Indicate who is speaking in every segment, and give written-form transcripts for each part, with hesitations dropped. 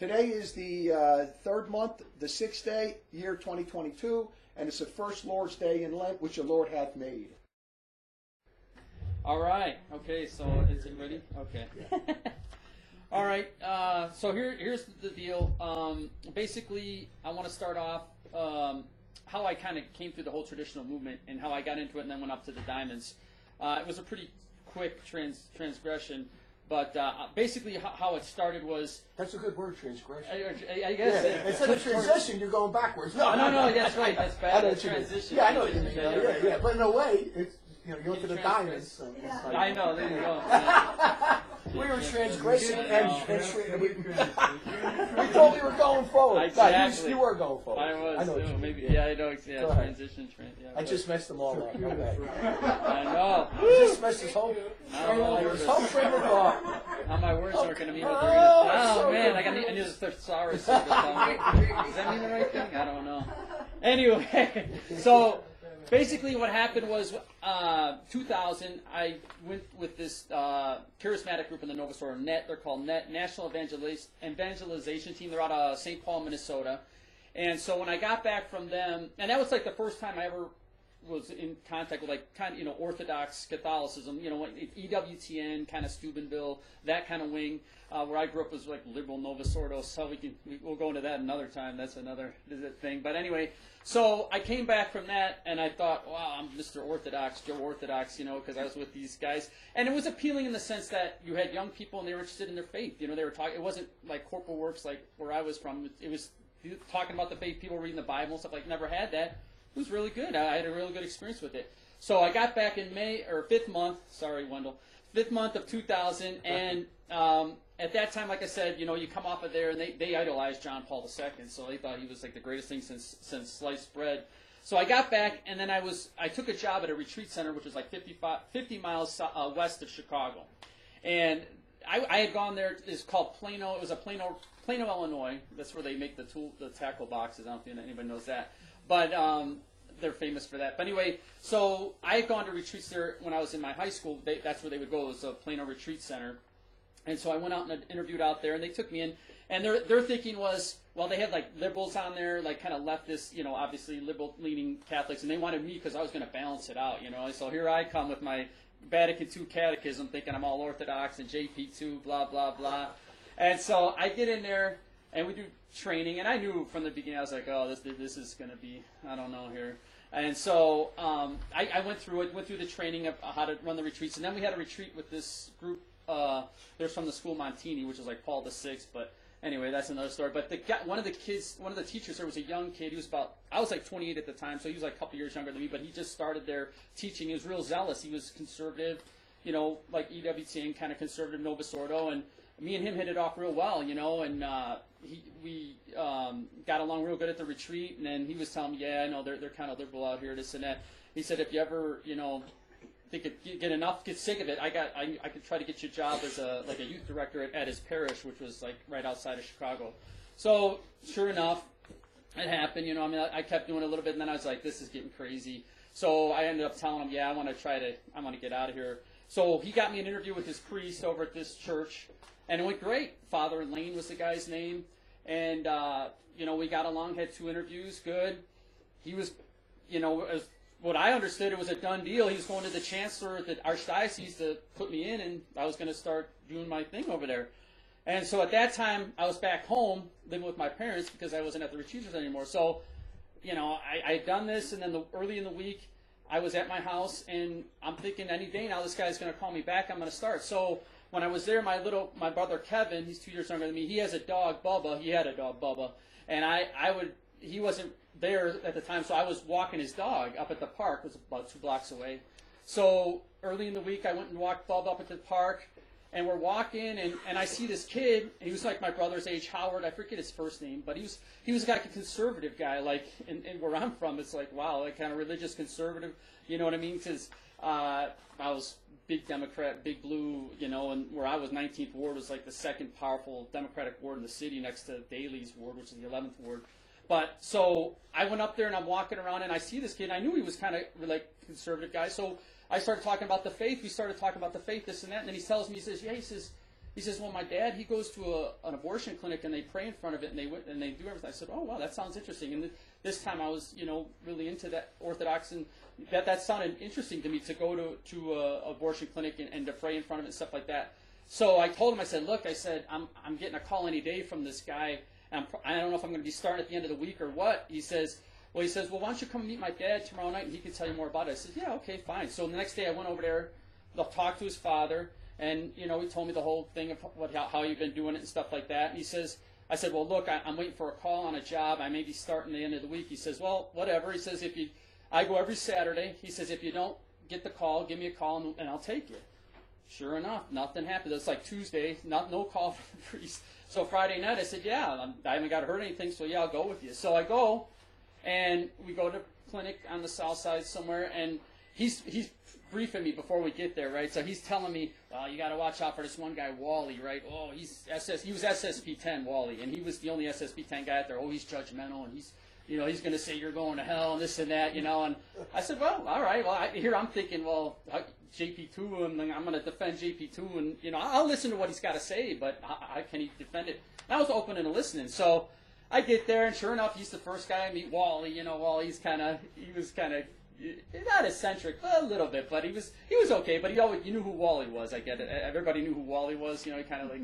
Speaker 1: Today is the third month, the sixth day, year 2022, and it's the first Lord's Day in Lent, which the Lord hath made.
Speaker 2: All right. Okay, so is it ready? Okay. All right. So here's the deal. Basically, I want to start off how I kind of came through the whole traditional movement and how I got into it and then went up to the Diamonds. It was a pretty quick transgression. But basically, how it started was...
Speaker 1: That's a good word, transgression.
Speaker 2: I guess.
Speaker 1: Yeah, instead of transition, you're going backwards.
Speaker 2: No, that's right. That's bad. Transition.
Speaker 1: Yeah, I know what you mean. Yeah. But in a way, it's, you go to the Diamonds. So like,
Speaker 2: I know. There you go.
Speaker 1: We were transgressing and we thought we were going forward.
Speaker 2: Exactly.
Speaker 1: You were going forward.
Speaker 2: I was.
Speaker 1: I know
Speaker 2: too. Maybe. Yeah, I know. Yeah, transition.
Speaker 1: I just messed them all up. Okay.
Speaker 2: I know.
Speaker 1: You just messed his whole frame of thought.
Speaker 2: How my words aren't going to mean what they're going to. Oh man, I knew the thesaurus. Does that mean the right thing? I don't know. Anyway, so basically what happened was 2000, I went with this charismatic group in the Novus Ordo, NET. They're called NET, National Evangelization Team. They're out of St. Paul, Minnesota. And so when I got back from them, and that was like the first time I ever was in contact with like kind of, Orthodox Catholicism, EWTN, kind of Steubenville, that kind of wing. Where I grew up was like liberal Novus Ordo, so we'll go into that another time. That's another thing. But anyway, so I came back from that, and I thought, wow, I'm Mr. Orthodox, Joe Orthodox, because I was with these guys. And it was appealing in the sense that you had young people, and they were interested in their faith. They were talking. It wasn't like Corporal Works, like where I was from. It was talking about the faith, people reading the Bible and stuff. Like, never had that. It was really good. I had a really good experience with it. So I got back in fifth month of 2000, and at that time, like I said, you come off of there, and they idolized John Paul II, so they thought he was like the greatest thing since sliced bread. So I got back, and then I took a job at a retreat center, which was like 50 miles west of Chicago, and I had gone there. It's called Plano. It was Plano, Illinois. That's where they make the tackle boxes. I don't think anybody knows that. But they're famous for that. But anyway, so I had gone to retreats there when I was in my high school. That's where they would go. It was a Plano Retreat Center. And so I went out and interviewed out there, and they took me in. And their thinking was, well, they had like liberals on there, like kind of leftist, obviously liberal-leaning Catholics, and they wanted me because I was going to balance it out, So here I come with my Vatican II catechism, thinking I'm all Orthodox and JP2, blah, blah, blah. And so I get in there, and we do training, and I knew from the beginning, I was like, oh, this is going to be, I don't know here. And so I went through the training of how to run the retreats, and then we had a retreat with this group. They're from the school Montini, which is like Paul VI, but anyway, that's another story. But one of the teachers there was a young kid. He was I was like 28 at the time, so he was like a couple years younger than me, but he just started there teaching. He was real zealous. He was conservative, like EWTN, kind of conservative Novus Ordo, and me and him hit it off real well, and we got along real good at the retreat, and then he was telling me, yeah, I know they're kind of liberal out here, this and that. He said, if you ever, get sick of it, I could try to get you a job as a youth director at his parish, which was like right outside of Chicago. So sure enough, it happened. I kept doing it a little bit, and then I was like, this is getting crazy. So I ended up telling him, yeah, I want to get out of here. So he got me an interview with his priest over at this church, and it went great. Father Lane was the guy's name, and we got along, had 2 interviews, good. He was, as what I understood, it was a done deal. He was going to the chancellor at the archdiocese to put me in, and I was going to start doing my thing over there. And so at that time, I was back home living with my parents because I wasn't at the retreats anymore. So, I had done this, and then early in the week, I was at my house, and I'm thinking any day now this guy's going to call me back. I'm going to start. So when I was there, my brother Kevin, he's 2 years younger than me. He has a dog, Bubba. He had a dog, Bubba, and he wasn't there at the time, so I was walking his dog up at the park. It was about 2 blocks away. So early in the week, I went and walked Bubba up at the park, and we're walking, and I see this kid, and he was like my brother's age, Howard. I forget his first name, but he was like a conservative guy, like, and where I'm from, it's like, wow, like kind of religious conservative, you know what I mean? Because I was big Democrat, big blue, and where I was, 19th Ward was like the second powerful Democratic ward in the city next to Daly's ward, which is the 11th Ward. But so I went up there, and I'm walking around, and I see this kid. I knew he was kind of like conservative guy, so I started talking about the faith. We started talking about the faith, this and that, and then he tells me, he says, He says, well, my dad, he goes to an abortion clinic and they pray in front of it and they do everything. I said, oh, wow, that sounds interesting. And this time I was, really into that Orthodox, and that sounded interesting to me, to go to a abortion clinic and to pray in front of it and stuff like that. So I told him, I said, look, I'm getting a call any day from this guy. And I don't know if I'm going to be starting at the end of the week or what. He says, well, why don't you come meet my dad tomorrow night and he can tell you more about it. I said, yeah, okay, fine. So the next day I went over there, talked to his father, and, he told me the whole thing of how you've been doing it and stuff like that. And he says, I said, well, look, I'm waiting for a call on a job. I may be starting the end of the week. He says, well, whatever. He says, I go every Saturday. He says, if you don't get the call, give me a call and I'll take you. Sure enough, nothing happened. It's like Tuesday, no call from the priest. So Friday night, I said, yeah, I haven't got to hurt anything, so yeah, I'll go with you. So I go, and we go to a clinic on the south side somewhere, and he's briefing me before we get there, right? So he's telling me, well, you got to watch out for this one guy, Wally, right? Oh, he was SSP-10, Wally, and he was the only SSP-10 guy out there. Oh, he's judgmental, and he's going to say you're going to hell and this and that, And I said, well, all right. Well, I'm thinking, well, JP2, and I'm going to defend JP2, and, I'll listen to what he's got to say, but how can he defend it? And I was open and listening. So I get there, and sure enough, he's the first guy I meet, Wally. Wally, he was kind of, not eccentric, a little bit, but he was okay. But you knew who Wally was. I get it. Everybody knew who Wally was. He kind of like.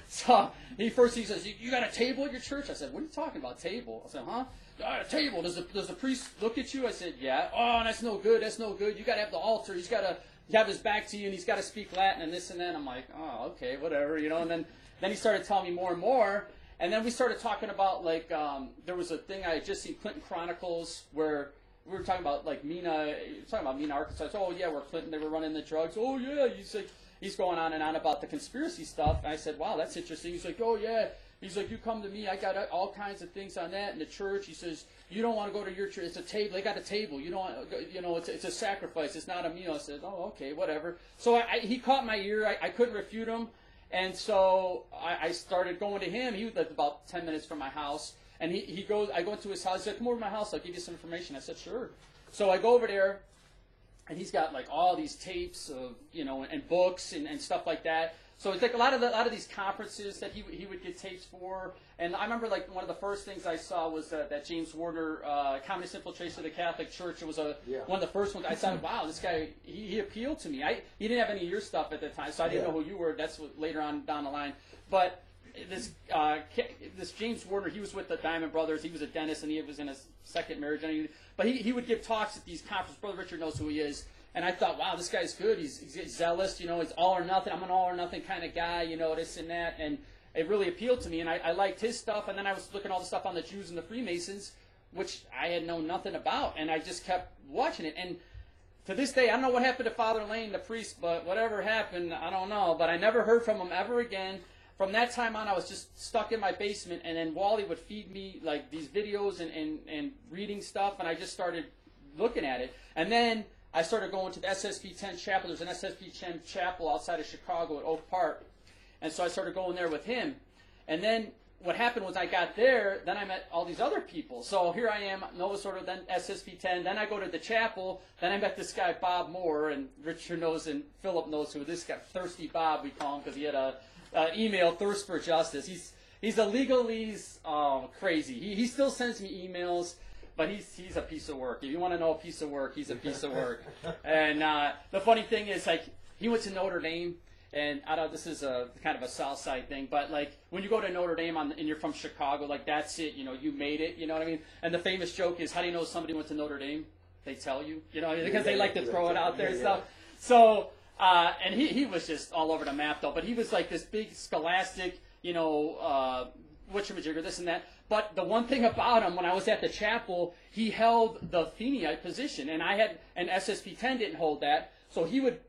Speaker 2: So he says, "You got a table at your church?" I said, "What are you talking about, table?" I said, "Huh? A table. Does the priest look at you?" I said, "Yeah." "Oh, that's no good. That's no good. You got to have the altar. He's got to have his back to you, and he's got to speak Latin and this and that." I'm like, "Oh, okay, whatever, And then he started telling me more and more. And then we started talking about, like, there was a thing I had just seen, Clinton Chronicles, where we were talking about, like, Mena, Arkansas. Oh, yeah, where Clinton, they were running the drugs. Oh, yeah, he's going on and on about the conspiracy stuff. And I said, wow, that's interesting. He's like, oh, yeah. He's like, you come to me, I got all kinds of things on that in the church. He says, you don't want to go to your church. It's a table. They got a table. You don't, it's a sacrifice. It's not a meal. I said, oh, okay, whatever. So he caught my ear. I couldn't refute him. And so I started going to him. He was about 10 minutes from my house. And he goes, I go into his house. He said, come over to my house. I'll give you some information. I said, sure. So I go over there, and he's got like all these tapes of, and books and stuff like that. So it's like a lot of these conferences that he would get tapes for. And I remember like one of the first things I saw was that James Warner Communist Infiltration of the Catholic Church. It was one of the first ones. I thought, wow, this guy, he appealed to me. He didn't have any of your stuff at the time, so I didn't know who you were. That's what, later on down the line. But this James Warner, he was with the Diamond Brothers. He was a dentist, and he was in a second marriage. But he would give talks at these conferences. Brother Richard knows who he is. And I thought, wow, this guy's good. He's zealous. He's all or nothing. I'm an all or nothing kind of guy, this and that. And it really appealed to me. And I liked his stuff. And then I was looking at all the stuff on the Jews and the Freemasons, which I had known nothing about. And I just kept watching it. And to this day, I don't know what happened to Father Lane, the priest, but whatever happened, I don't know. But I never heard from him ever again. From that time on, I was just stuck in my basement, and then Wally would feed me like these videos and reading stuff, and I just started looking at it. And then I started going to the SSP-10 chapel. There's an SSP-10 chapel outside of Chicago at Oak Park, and so I started going there with him. And then what happened was I got there, then I met all these other people. So here I am, Novus Ordo, then SSP-10, then I go to the chapel, then I met this guy Bob Moore, and Richard knows and Philip knows who this guy, Thirsty Bob we call him, because he had a email, Thirst for Justice. He's a legalese crazy. He still sends me emails, but he's a piece of work. If you want to know a piece of work, he's a piece of work. And the funny thing is, like, he went to Notre Dame, and I don't. This is a kind of a South Side thing, but like when you go to Notre Dame and you're from Chicago, like that's it. You made it. You know what I mean? And the famous joke is, how do you know somebody went to Notre Dame? They tell you. Because they like to throw it out there and stuff. So. And he was just all over the map, though. But he was like this big scholastic, whatchamajigger, this and that. But the one thing about him, when I was at the chapel, he held the Athenaite position. And SSP-10 didn't hold that. So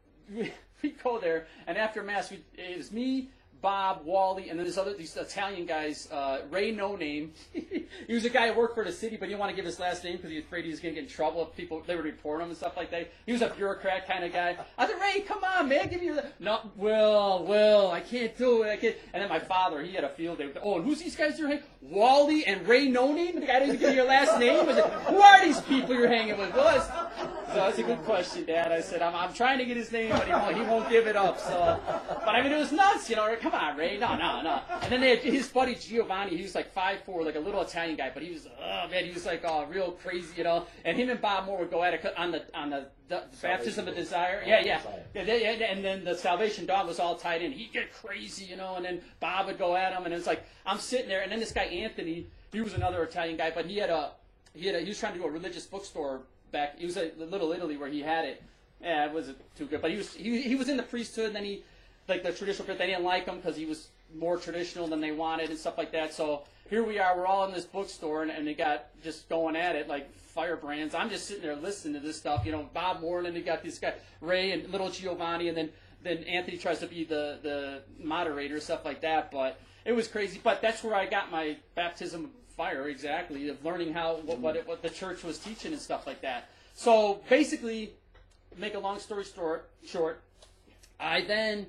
Speaker 2: we'd go there, and after Mass, it was me, Bob, Wally, and then these Italian guys, Ray No Name. He was a guy who worked for the city, but he didn't want to give his last name because he was afraid he was going to get in trouble if they would report him and stuff like that. He was a bureaucrat kind of guy. I said, Ray, come on, man, give me your... No, Will, I can't do it. And then my father, he had a field day. Oh, and who's these guys you're hanging? Wally and Ray No Name? The guy didn't give you your last name? I said, who are these people you're hanging with? Well, So that's a good question, Dad. I said, I'm trying to get his name, but he won't give it up. So, but I mean, it was nuts, you know. Come on, Ray. No. And then they had his buddy Giovanni. He was like 5'4", like a little Italian guy, but he was, he was like real crazy, you know. And him and Bob Moore would go at it on the baptism of desire. Yeah. And then the Salvation Dawn was all tied in. He'd get crazy, you know. And then Bob would go at him, and it was like I'm sitting there, and then this guy Anthony, he was another Italian guy, but he was trying to do a religious bookstore back. He was at Little Italy where he had it. Yeah, it wasn't too good, but he was in the priesthood. And then he, like the traditional, they didn't like him because he was more traditional than they wanted and stuff like that. So here we are, we're all in this bookstore, and they got just going at it like firebrands. I'm just sitting there listening to this stuff, you know. Bob Moore, and then they got this guy Ray and little Giovanni, and then Anthony tries to be the moderator, stuff like that. But it was crazy. But that's where I got my baptism of fire, exactly, of learning what the church was teaching and stuff like that. So basically, make a long story short, I then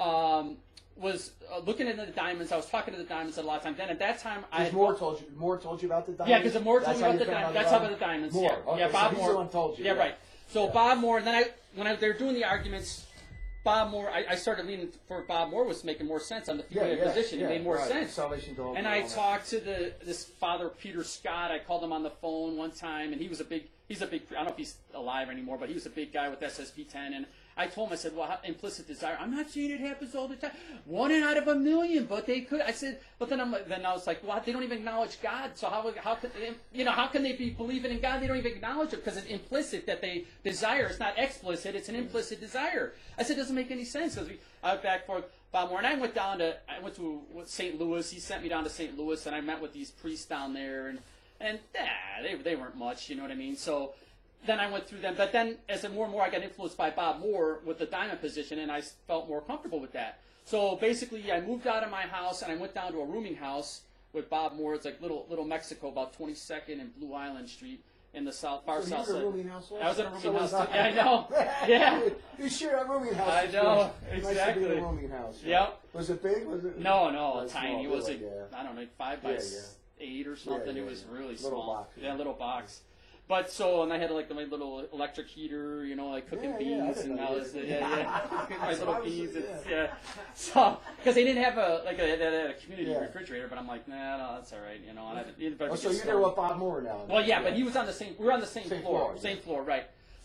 Speaker 2: was looking into the diamonds. I was talking to the diamonds a lot of times. Then at that time,
Speaker 3: Moore told you about the diamonds.
Speaker 2: Yeah, because Moore told me about the diamonds. That's how about the diamonds.
Speaker 3: Moore.
Speaker 2: Yeah,
Speaker 3: Okay,
Speaker 2: yeah, Bob
Speaker 3: so
Speaker 2: Moore.
Speaker 3: he's the one told you.
Speaker 2: Yeah, right. So Bob Moore, and then they were doing the arguments. Bob Moore, I started leaning for Bob Moore was making more sense on the female position. It made more sense.
Speaker 3: Salvation Dawn.
Speaker 2: And I talked to this Father Peter Scott. I called him on the phone one time, and he's a big. I don't know if he's alive anymore, but he was a big guy with SSP10. And I told him, I said, well, implicit desire. I'm not saying it happens all the time. 1 out of a million, but they could. I said, but then I was like, well, they don't even acknowledge God. So how can they be believing in God? They don't even acknowledge it because it's implicit that they desire. It's not explicit. It's an implicit desire. I said, it doesn't make any sense because I went back for Bob Moore, and I went to St. Louis. He sent me down to St. Louis, and I met with these priests down there, and they weren't much, you know what I mean? So then I went through them. But then as more and more I got influenced by Bob Moore with the diamond position, and I felt more comfortable with that. So basically I moved out of my house, and I went down to a rooming house with Bob Moore. It's like little Mexico, about 22nd and Blue Island Street in the far south side.
Speaker 3: You were in a rooming house?
Speaker 2: I was in a rooming house. Yeah, I know. Yeah.
Speaker 3: You shared a rooming house.
Speaker 2: I know.
Speaker 3: Exactly.
Speaker 2: Exactly.
Speaker 3: Nice to be in a rooming house. Right?
Speaker 2: Yep.
Speaker 3: Was it big? Was it?
Speaker 2: No,
Speaker 3: That's
Speaker 2: tiny.
Speaker 3: small,
Speaker 2: It was
Speaker 3: really,
Speaker 2: I don't know, 5 by 8 or something.
Speaker 3: Yeah,
Speaker 2: it was really
Speaker 3: little
Speaker 2: small.
Speaker 3: box,
Speaker 2: yeah, little box. But and I had like my little electric heater, you know, like cooking beans, and I was cooking my little beans. So because they didn't have a community refrigerator, but I'm like, no, that's all right, you know. And
Speaker 3: so you're there with Bob Moore now?
Speaker 2: Well, yeah, but he was on the same. We were on the same floor. Same floor, right?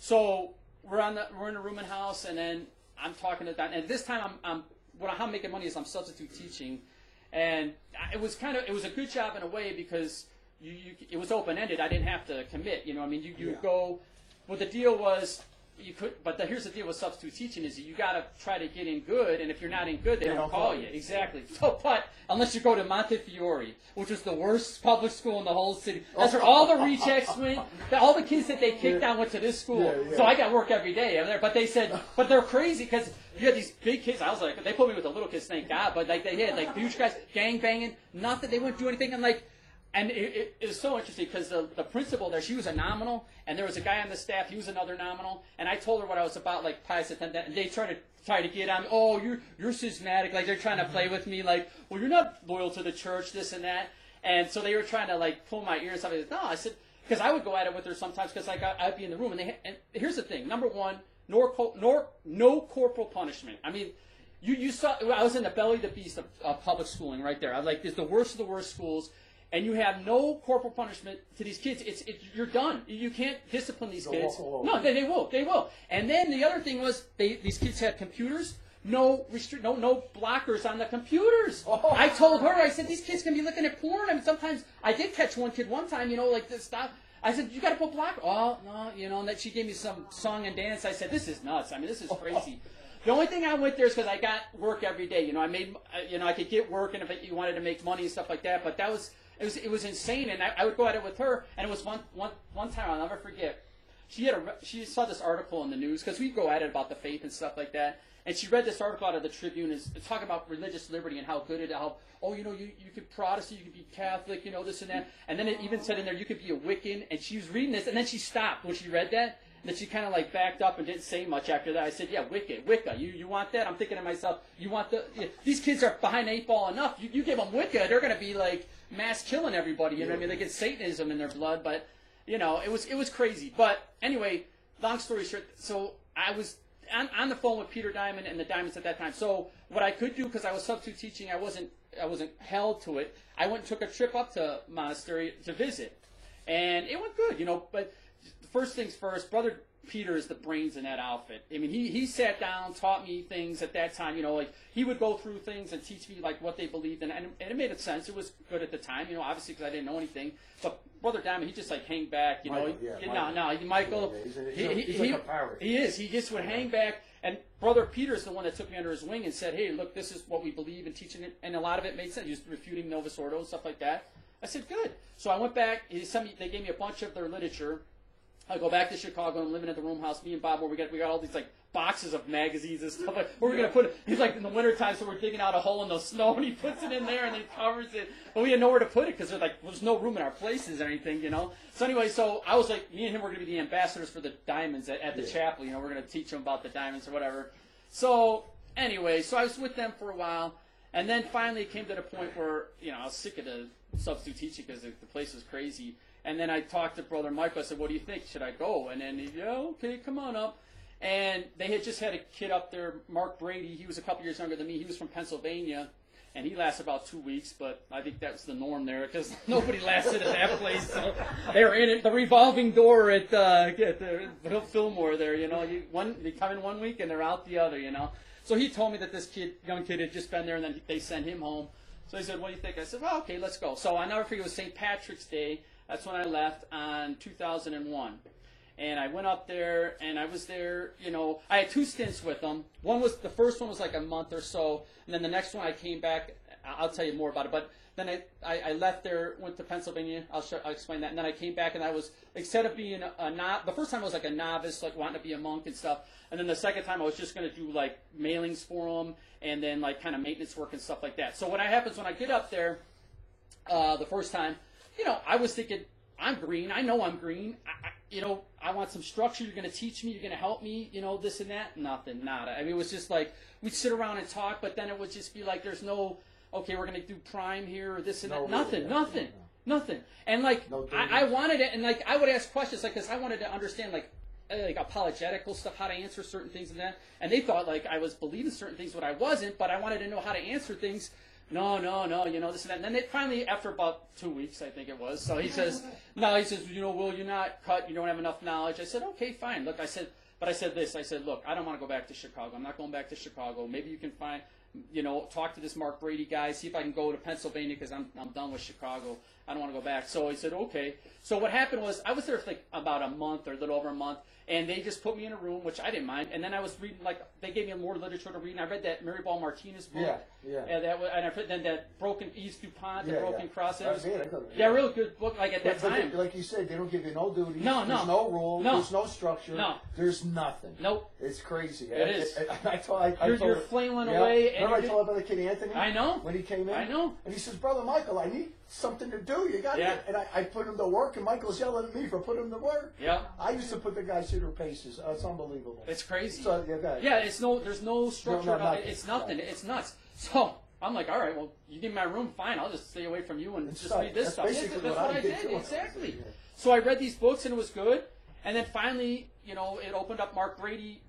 Speaker 2: So we're in a rooming house, and then I'm talking to that, and this time how I'm making money is I'm substitute teaching, and it was a good job in a way because. It was open-ended. I didn't have to commit. You know, I mean, you go. Well, the deal was you could, but here's the deal with substitute teaching is you got to try to get in good, and if you're not in good, they don't call you. Exactly. So, but unless you go to Montefiore, which was the worst public school in the whole city, that's where all the rejects went. All the kids that they kicked out went to this school. So I got work every day over there. But they said, but they're crazy because you had these big kids. I was like, they put me with the little kids, thank God. But like they had like huge guys, gang banging, nothing. They wouldn't do anything. And it was so interesting because the principal there, she was a nominal, and there was a guy on the staff, he was another nominal, and I told her what I was about, like Pius X, and they try to get on me, oh, you're schismatic, like they're trying to play with me, like, well, you're not loyal to the church, this and that, and so they were trying to like pull my ears. I said, no, I said, because I would go at it with her sometimes, because like I'd be in the room, and here's the thing, number one, no corporal punishment. I mean, you saw, I was in the belly of the beast of public schooling right there. I was like, it's the worst of the worst schools. And you have no corporal punishment to these kids. You're done. You can't discipline these kids. No, they will. They will. And then the other thing was these kids had computers. No blockers on the computers. Oh. I told her, I said, these kids can be looking at porn. I mean, sometimes I did catch one kid one time, you know, like this stuff. I said, you got to put block. Oh, no, you know, and that she gave me some song and dance. I said, this is nuts. I mean, this is crazy. The only thing I went there is because I got work every day. You know, I could get work, and if you wanted to make money and stuff like that. But it was insane, and I would go at it with her. And it was one time I'll never forget. She saw this article in the news because we go at it about the faith and stuff like that. And she read this article out of the Tribune, is talking about religious liberty and how good it, you know, you could Protestant, you could be Catholic, you know, this and that. And then it even said in there you could be a Wiccan. And she was reading this, and then she stopped when she read that. And then she kind of like backed up and didn't say much after that. I said, yeah, Wicca. You want that? I'm thinking to myself, these kids are behind the 8 ball enough. You give them Wicca, they're going to be like mass killing everybody. You know what I mean? They get Satanism in their blood. But, you know, it was crazy. But anyway, long story short, so I was on the phone with Peter Diamond and the Diamonds at that time. So what I could do, because I was substitute teaching, I wasn't held to it. I went and took a trip up to Monastery to visit, and it went good, But first things first, Brother Peter is the brains in that outfit. I mean, he sat down, taught me things at that time. Like he would go through things and teach me like what they believed in, and it made sense. It was good at the time, obviously because I didn't know anything. But Brother Diamond, he just like hang back,
Speaker 3: Michael.
Speaker 2: Michael.
Speaker 3: He's like a parrot.
Speaker 2: He is. He just would hang back. And Brother Peter is the one that took me under his wing and said, "Hey, look, this is what we believe in teaching it," and a lot of it made sense. He was refuting Novus Ordo and stuff like that. I said, "Good." So I went back. They gave me a bunch of their literature. I go back to Chicago. I'm living at the room house. Me and Bob, where we got all these like boxes of magazines and stuff. Like, where we're gonna put it. He's like in the wintertime, so we're digging out a hole in the snow, and he puts it in there and then covers it. But we had nowhere to put it because there's no room in our places or anything, So anyway, so I was like, me and him were gonna be the ambassadors for the Diamonds at the chapel. We're gonna teach them about the Diamonds or whatever. So anyway, so I was with them for a while, and then finally it came to the point where I was sick of the substitute teaching because the place was crazy. And then I talked to Brother Michael. I said, "What do you think? Should I go?" And then okay, come on up. And they had just had a kid up there, Mark Brady. He was a couple years younger than me. He was from Pennsylvania, and he lasted about 2 weeks. But I think that was the norm there because nobody lasted at that place. So they were in it, the revolving door at the Fillmore there. They come in 1 week and they're out the other. So he told me that this young kid had just been there, and then they sent him home. So he said, "What do you think?" I said, "Well, okay, let's go." So I never forget, it was St. Patrick's Day. That's when I left on 2001. And I went up there, and I was there, I had 2 stints with them. The first one was like a month or so, and then the next one I came back. I'll tell you more about it. But then I left there, went to Pennsylvania. I'll explain that. And then I came back, and I was, instead of being the first time I was like a novice, like wanting to be a monk and stuff. And then the second time I was just going to do like mailings for them, and then like kind of maintenance work and stuff like that. So what happens when I get up there the first time, I was thinking, I'm green. I know I'm green. I want some structure. You're going to teach me. You're going to help me. This and that. Nothing. Nada. I mean, it was just like we'd sit around and talk, but then it would just be like, there's no, okay, we're going to do prime here or this and that. Nothing. And like I wanted it, and like I would ask questions, like because I wanted to understand like apologetical stuff, how to answer certain things and that. And they thought like I was believing certain things, but I wasn't. But I wanted to know how to answer things. No, this and that. And then they finally, after about 2 weeks, I think it was, so he says, Will, you're not cut, you don't have enough knowledge. I said, okay, fine. Look, I said, look, I don't want to go back to Chicago. I'm not going back to Chicago. Maybe you can find, talk to this Mark Brady guy, see if I can go to Pennsylvania because I'm done with Chicago. I don't want to go back. So he said, okay. So what happened was I was there for like about a month or a little over a month, and they just put me in a room, which I didn't mind. And then I was reading, like, they gave me more literature to read. And I read that Maribel Martinez book. Yeah. And I read then that Broken East DuPont, the Broken Cross. Real good book. Like at that time,
Speaker 3: like you said, they don't give you no duties.
Speaker 2: No.
Speaker 3: There's no rule.
Speaker 2: No.
Speaker 3: There's no structure.
Speaker 2: No.
Speaker 3: There's nothing.
Speaker 2: Nope.
Speaker 3: It's crazy.
Speaker 2: It is.
Speaker 3: You're
Speaker 2: flailing away.
Speaker 3: Remember I told about the kid Anthony?
Speaker 2: I know.
Speaker 3: When he came in?
Speaker 2: I know.
Speaker 3: And he says, Brother Michael, I need something to do. You got it. And I put him to work, and Michael's yelling at me for putting him to work.
Speaker 2: Yeah.
Speaker 3: I used to put the guys through their paces. It's unbelievable.
Speaker 2: It's crazy.
Speaker 3: So,
Speaker 2: there's no structure about it. It's nothing. It's nuts. So I'm like, all right, well, you give me my room, fine. I'll just stay away from you and just read this stuff.
Speaker 3: That's
Speaker 2: what I did.
Speaker 3: Too.
Speaker 2: Exactly. So I read these books, and it was good. And then finally, it opened up Mark Brady,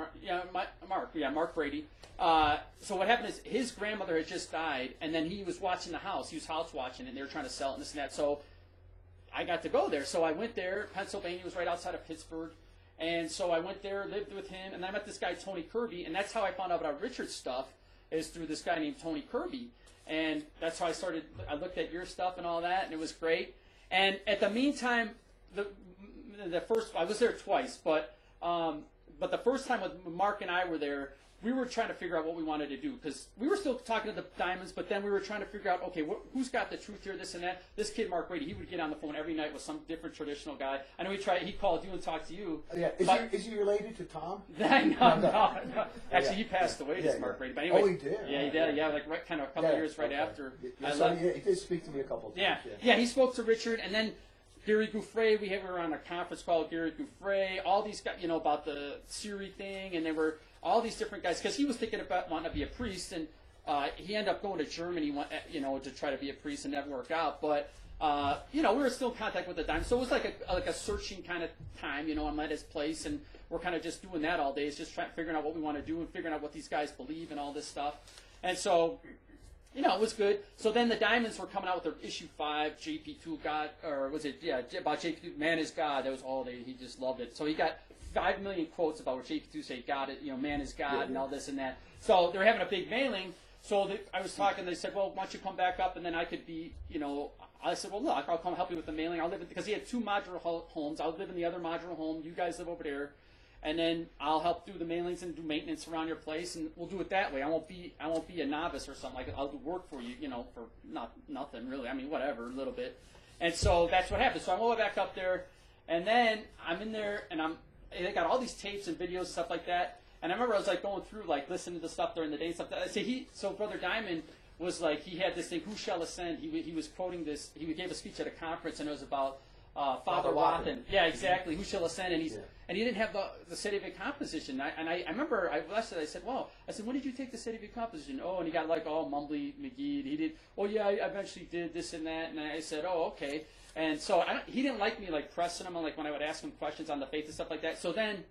Speaker 2: Mark Brady. So what happened is his grandmother had just died, and then he was watching the house. He was house watching, and they were trying to sell it and this and that. So I got to go there. So I went there. Pennsylvania was right outside of Pittsburgh. And so I went there, lived with him, and I met this guy, Tony Kirby, and that's how I found out about Richard's stuff, is through this guy named Tony Kirby. And that's how I looked at your stuff and all that, and it was great. And at the meantime, the first, I was there twice, but the first time with Mark and I were there, we were trying to figure out what we wanted to do, because we were still talking to the Diamonds, but then we were trying to figure out, okay, who's got the truth here, this and that. This kid, Mark Brady, he would get on the phone every night with some different traditional guy. I know he called you and talked to you.
Speaker 3: Yeah, is he related to Tom?
Speaker 2: No. Actually, he passed away, this Mark Brady. But anyway,
Speaker 3: oh, he did?
Speaker 2: Yeah, he did. Yeah, like kind of a couple years right after I
Speaker 3: so
Speaker 2: left.
Speaker 3: He did speak to me a couple of times.
Speaker 2: Yeah, he spoke to Richard, and then Gary Gouffre, we were on a conference called Gary Gouffre, all these guys, about the Siri thing, and there were all these different guys, because he was thinking about wanting to be a priest, and he ended up going to Germany, you know, to try to be a priest, and that worked out. But you know, we were still in contact with the Diamond, so it was like a searching kind of time. You know, I'm at his place, and we're kind of just doing that all day. It's just figuring out what we want to do and figuring out what these guys believe and all this stuff. And so, you know, it was good. So then the Diamonds were coming out with their issue 5, JP2 God, or was it, yeah, about JP2, Man is God. That was all day. He just loved it. So he got 5 million quotes about what JP2 say, God, you know, man is God, and all this and that. So they're having a big mailing. So I was talking, they said, well, why don't you come back up, and then I could be, you know, I said, well, look, I'll come help you with the mailing. I'll live in, because he had 2 modular homes. I'll live in the other modular home. You guys live over there. And then I'll help do the mailings and do maintenance around your place, and we'll do it that way. I won't be a novice or something. I'll do work for you, you know, for nothing really. I mean, whatever, a little bit. And so that's what happened. So I went back up there, and then I'm in there, and they got all these tapes and videos and stuff like that. And I remember I was like going through, like listening to the stuff during the day and stuff. So Brother Diamond was like, he had this thing, Who Shall Ascend? He was quoting this. He gave a speech at a conference, and it was about Father Wathen. Yeah, exactly. Who Shall Ascend? And and he didn't have the Sedevacant composition. I remember I said, well, I said, when did you take the Sedevacant composition? Oh, and he got like all mumbly McGee. He did. Oh yeah, I eventually did this and that. And I said, oh okay. And so he didn't like me like pressing him, like when I would ask him questions on the faith and stuff like that. So then,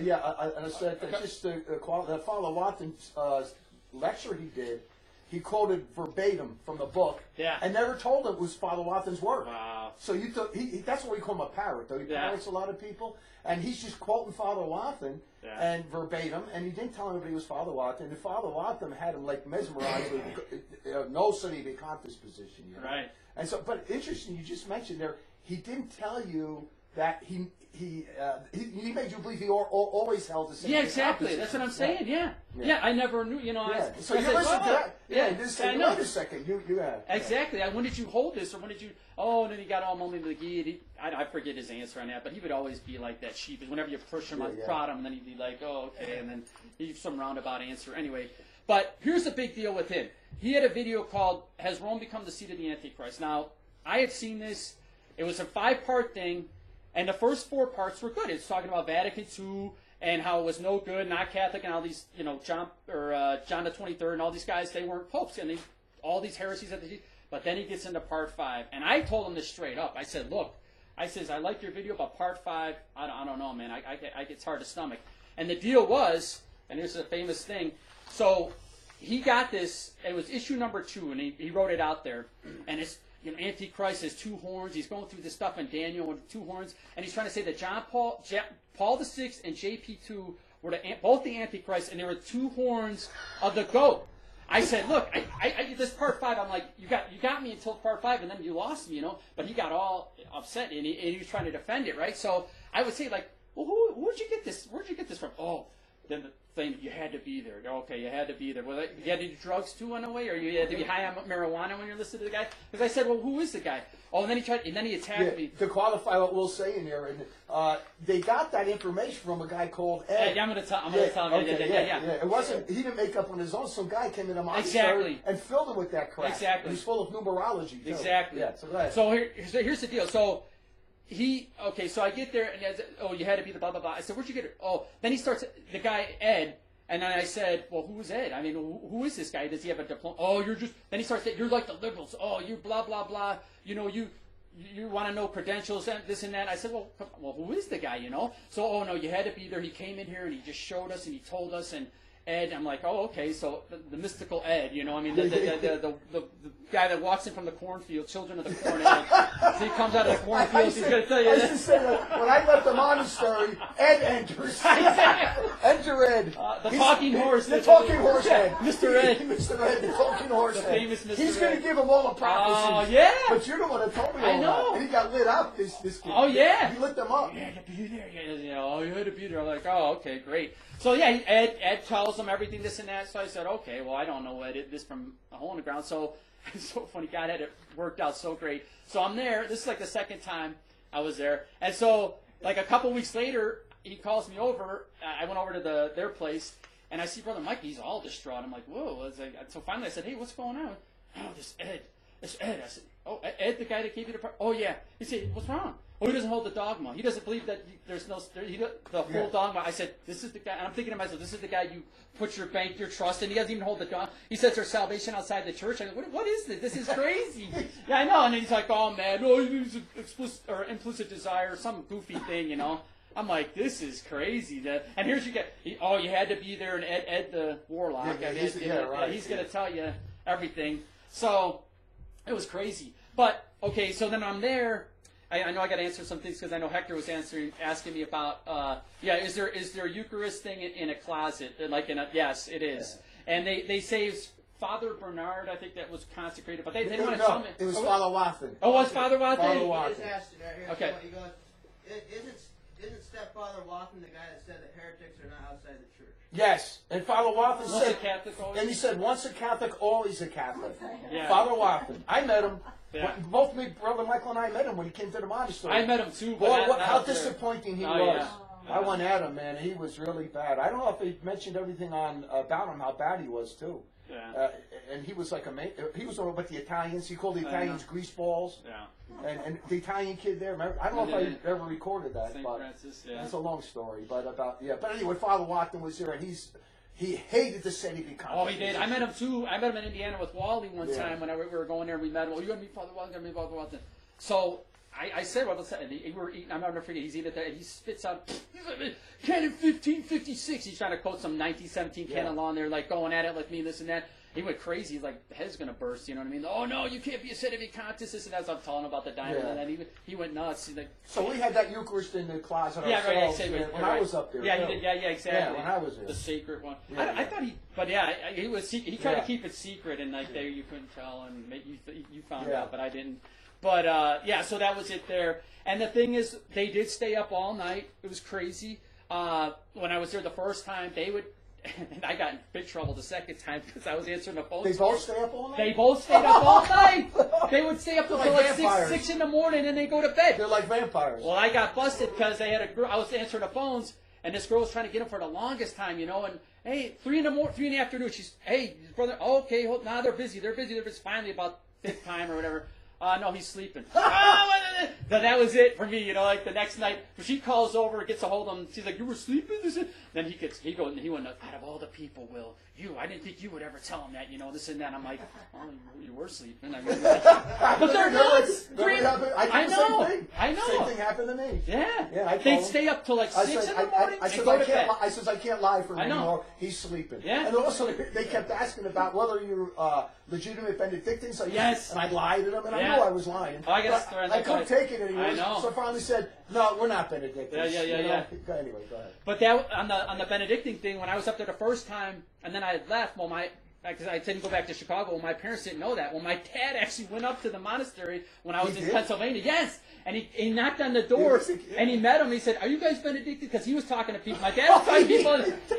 Speaker 3: I said just the Father Wathen's lecture he did. He quoted verbatim from the book, and never told him it was Father Wathen's work.
Speaker 2: Wow.
Speaker 3: So you thought that's why we call him a parrot, though. He parrots a lot of people, and he's just quoting Father Wathen and verbatim, and he didn't tell anybody it was Father Wathen. And Father Wathen had him like mesmerized with no Sedevacant position, you know?
Speaker 2: Right.
Speaker 3: And so, but interesting, you just mentioned there, he didn't tell you that he made you believe he always held the same.
Speaker 2: Yeah, exactly. That's what I'm saying. Yeah. I never knew. You know.
Speaker 3: So you listened to that. Just say, wait a second. You
Speaker 2: exactly. When did you hold this, or when did you? Oh, and then he got all mumbly McGee. I forget his answer on that, but he would always be like that sheepish. Whenever you push him, I'd prod him, and then he'd be like, oh, okay, and then he'd give some roundabout answer. Anyway, but here's the big deal with him. He had a video called "Has Rome Become the Seat of the Antichrist?" Now, I had seen this. It was a 5-part thing. And the first 4 parts were good. It's talking about Vatican II and how it was no good, not Catholic, and all these, you know, John the 23rd and all these guys, they weren't popes, and all these heresies that they did. But then he gets into part 5, and I told him this straight up. I said, look, I like your video, but part 5, I don't know, man. It's hard to stomach. And the deal was, and this is a famous thing. So he got this. It was issue number 2, and he wrote it out there, and it's. You know, Antichrist has 2 horns. He's going through this stuff in Daniel with 2 horns, and he's trying to say that Paul VI and JP2 were both the Antichrist, and there were 2 horns of the goat. I said, look, I this part 5. I'm like, you got me until part 5, and then you lost me, you know. But he got all upset, and he was trying to defend it, right? So I would say, like, well, where'd you get this? Where'd you get this from? Oh, then the thing, you had to be there. Okay, you had to be there. Well, you had to do drugs too on the way, or you had to be high on marijuana when you're listening to the guy? Because I said, well, who is the guy? Oh, and then he attacked me.
Speaker 3: To qualify what we'll say in here, and they got that information from a guy called Ed.
Speaker 2: I'm going to tell him. Yeah.
Speaker 3: It wasn't. He didn't make up on his own. Some guy came in a
Speaker 2: monastery
Speaker 3: and filled him with that crap.
Speaker 2: Exactly.
Speaker 3: He's full of numerology too.
Speaker 2: Exactly.
Speaker 3: Yeah. So go ahead.
Speaker 2: So here's the deal. So. So I get there, and he said, oh, you had to be the blah, blah, blah. I said, where'd you get it? Oh, then he starts, the guy, Ed, and then I said, well, who's Ed? I mean, who is this guy? Does he have a diploma? Oh, then he starts saying, you're like the liberals. Oh, you blah, blah, blah. You know, you want to know credentials and this and that. I said, well, who is the guy, you know? So, oh, no, you had to be there. He came in here, and he just showed us, and he told us, and Ed, I'm like, oh, okay, so the mystical Ed, you know, I mean, the guy that walks in from the cornfield, children of the corn, so he comes out of the cornfield, he's going to tell you
Speaker 3: I used to say that when I left the monastery, Ed enters. Enter Ed.
Speaker 2: The talking horse.
Speaker 3: The talking horse Ed.
Speaker 2: Mr. Ed.
Speaker 3: Mr. Ed, the talking horse
Speaker 2: Ed. The famous Mr. Ed.
Speaker 3: He's going to give him all the prophecies.
Speaker 2: Oh, yeah.
Speaker 3: But you're the one that told me all that. And he got lit up, this kid.
Speaker 2: Oh, yeah.
Speaker 3: He lit them up.
Speaker 2: You had to be there. You had to be there. I'm like, oh, okay, great. So, yeah, Ed tells him everything, this and that. So I said, okay, well, I don't know this from a hole in the ground. So it's so funny. God had it worked out so great. So I'm there. This is like the second time I was there. And so, like a couple weeks later, he calls me over. I went over to their place, and I see Brother Mike. He's all distraught. I'm like, whoa. So finally I said, hey, what's going on? Oh, this Ed. I said, Ed. I said, oh, Ed, the guy that gave you the. Oh yeah. He said, what's wrong? Oh, he doesn't hold the dogma. He doesn't believe that there's no the whole dogma. I said, this is the guy. And I'm thinking to myself, this is the guy you put your bank, your trust in. He doesn't even hold the dogma. He says there's salvation outside the church. I go, what is this? This is crazy. Yeah, I know. And then he's like, oh man, it's explicit or implicit desire, some goofy thing, you know. I'm like, this is crazy. And here's you had to be there, and Ed the warlock.
Speaker 3: Yeah,
Speaker 2: he's going to tell you everything. So it was crazy. But okay, so then I'm there. I know I got to answer some things because I know Hector was asking me about. Is there a Eucharist thing in a closet? Yes, it is. And they say it's Father Bernard, I think that was consecrated, but they didn't want to tell me.
Speaker 3: It was Father Watson.
Speaker 2: Oh, it was Father Watson?
Speaker 3: Father Watson.
Speaker 4: He just asked it right here.
Speaker 2: Okay.
Speaker 4: He goes, isn't Stepfather Watson the guy that said that heretics are not outside the church?
Speaker 3: Yes, and Father Watson
Speaker 2: Once a
Speaker 3: said,
Speaker 2: Catholic, always?
Speaker 3: and he said, once a Catholic, always a Catholic.
Speaker 2: Yeah.
Speaker 3: Father Watson. I met him.
Speaker 2: Yeah.
Speaker 3: Both me, Brother Michael and I met him when he came to the monastery.
Speaker 2: I met him too, but
Speaker 3: Boy,
Speaker 2: not
Speaker 3: how
Speaker 2: up there.
Speaker 3: disappointing he
Speaker 2: Oh,
Speaker 3: was.
Speaker 2: yeah.
Speaker 3: I went at him, man. He was really bad. I don't know if he mentioned everything about him, how bad he was, too.
Speaker 2: Yeah.
Speaker 3: And he was like he was with the Italians. He called the Italians grease balls.
Speaker 2: Yeah.
Speaker 3: And the Italian kid there, remember, I don't know if I ever recorded that,
Speaker 2: St.
Speaker 3: but
Speaker 2: Francis, yeah.
Speaker 3: it's a long story. But anyway, Father Watson was there, and he hated the city because.
Speaker 2: Oh, he did. I met him too. I met him in Indiana with Wally one time when we were going there. and We met him. Oh, you got to meet Father Watson. Got to meet Father Watson. So I said, well, and we were eating. I'm not gonna forget. He's eating it there, and he spits out Canon 1556. He's trying to quote some 1917 canon law, and they're like going at it like me, this and that. He went crazy. He's like, the head's going to burst, you know what I mean? Oh, no, you can't be a sedevacantist, this and that. So I'm telling him about the diamond, and then he went nuts. He's like,
Speaker 3: so we had that Eucharist in the closet
Speaker 2: right,
Speaker 3: ourselves when I
Speaker 2: right.
Speaker 3: was up there.
Speaker 2: Yeah, he did. Yeah, exactly.
Speaker 3: Yeah, when I was there.
Speaker 2: The sacred one.
Speaker 3: Yeah,
Speaker 2: I thought he tried to keep it secret, and like there you couldn't tell, and you found out, but I didn't. But so that was it there. And the thing is, they did stay up all night. It was crazy. When I was there the first time, they would. And I got in big trouble the second time because I was answering the phone.
Speaker 3: They both stay up all night?
Speaker 2: They both stayed up all night. They would stay up until
Speaker 3: like
Speaker 2: like 6 in the morning and they go to bed.
Speaker 3: They're like vampires.
Speaker 2: Well, I got busted because they had a girl. I was answering the phones and this girl was trying to get them for the longest time, you know. And hey, 3 in the afternoon. She's, hey, brother. Oh, okay, nah, they're busy. They're busy. Finally about 5th time or whatever. No, he's sleeping. But that was it for me, you know. Like the next night, when she calls over, gets a hold of him. She's like, "You were sleeping?" Then he went, "Out of all the people, Will, I didn't think you would ever tell him that, you know, this and that." I'm like, "Oh, you were sleeping." I mean, but they're nuts. I know.
Speaker 3: Same thing happened to me.
Speaker 2: Yeah. They'd stay up till like 6 in the morning and go to bed.
Speaker 3: I says, I can't lie for him
Speaker 2: I know.
Speaker 3: anymore. He's sleeping.
Speaker 2: Yeah.
Speaker 3: And also, they kept asking about whether you're legitimate Benedictine. So
Speaker 2: Yes.
Speaker 3: And I lied to them, and I
Speaker 2: Yeah.
Speaker 3: know I was lying.
Speaker 2: Oh, I guess
Speaker 3: But I couldn't take it anymore.
Speaker 2: I know.
Speaker 3: So I finally said, no, we're not Benedictines.
Speaker 2: Yeah.
Speaker 3: Anyway, go ahead.
Speaker 2: But that on the Benedictine thing, when I was up there the first time, and then I had left. Well, because I didn't go back to Chicago. Well, my parents didn't know that. Well, my dad actually went up to the monastery when I was in Pennsylvania. Yes, and he knocked on the door and he met him. He said, "Are you guys Benedictine?" Because he was talking to people. My dad was talking to people,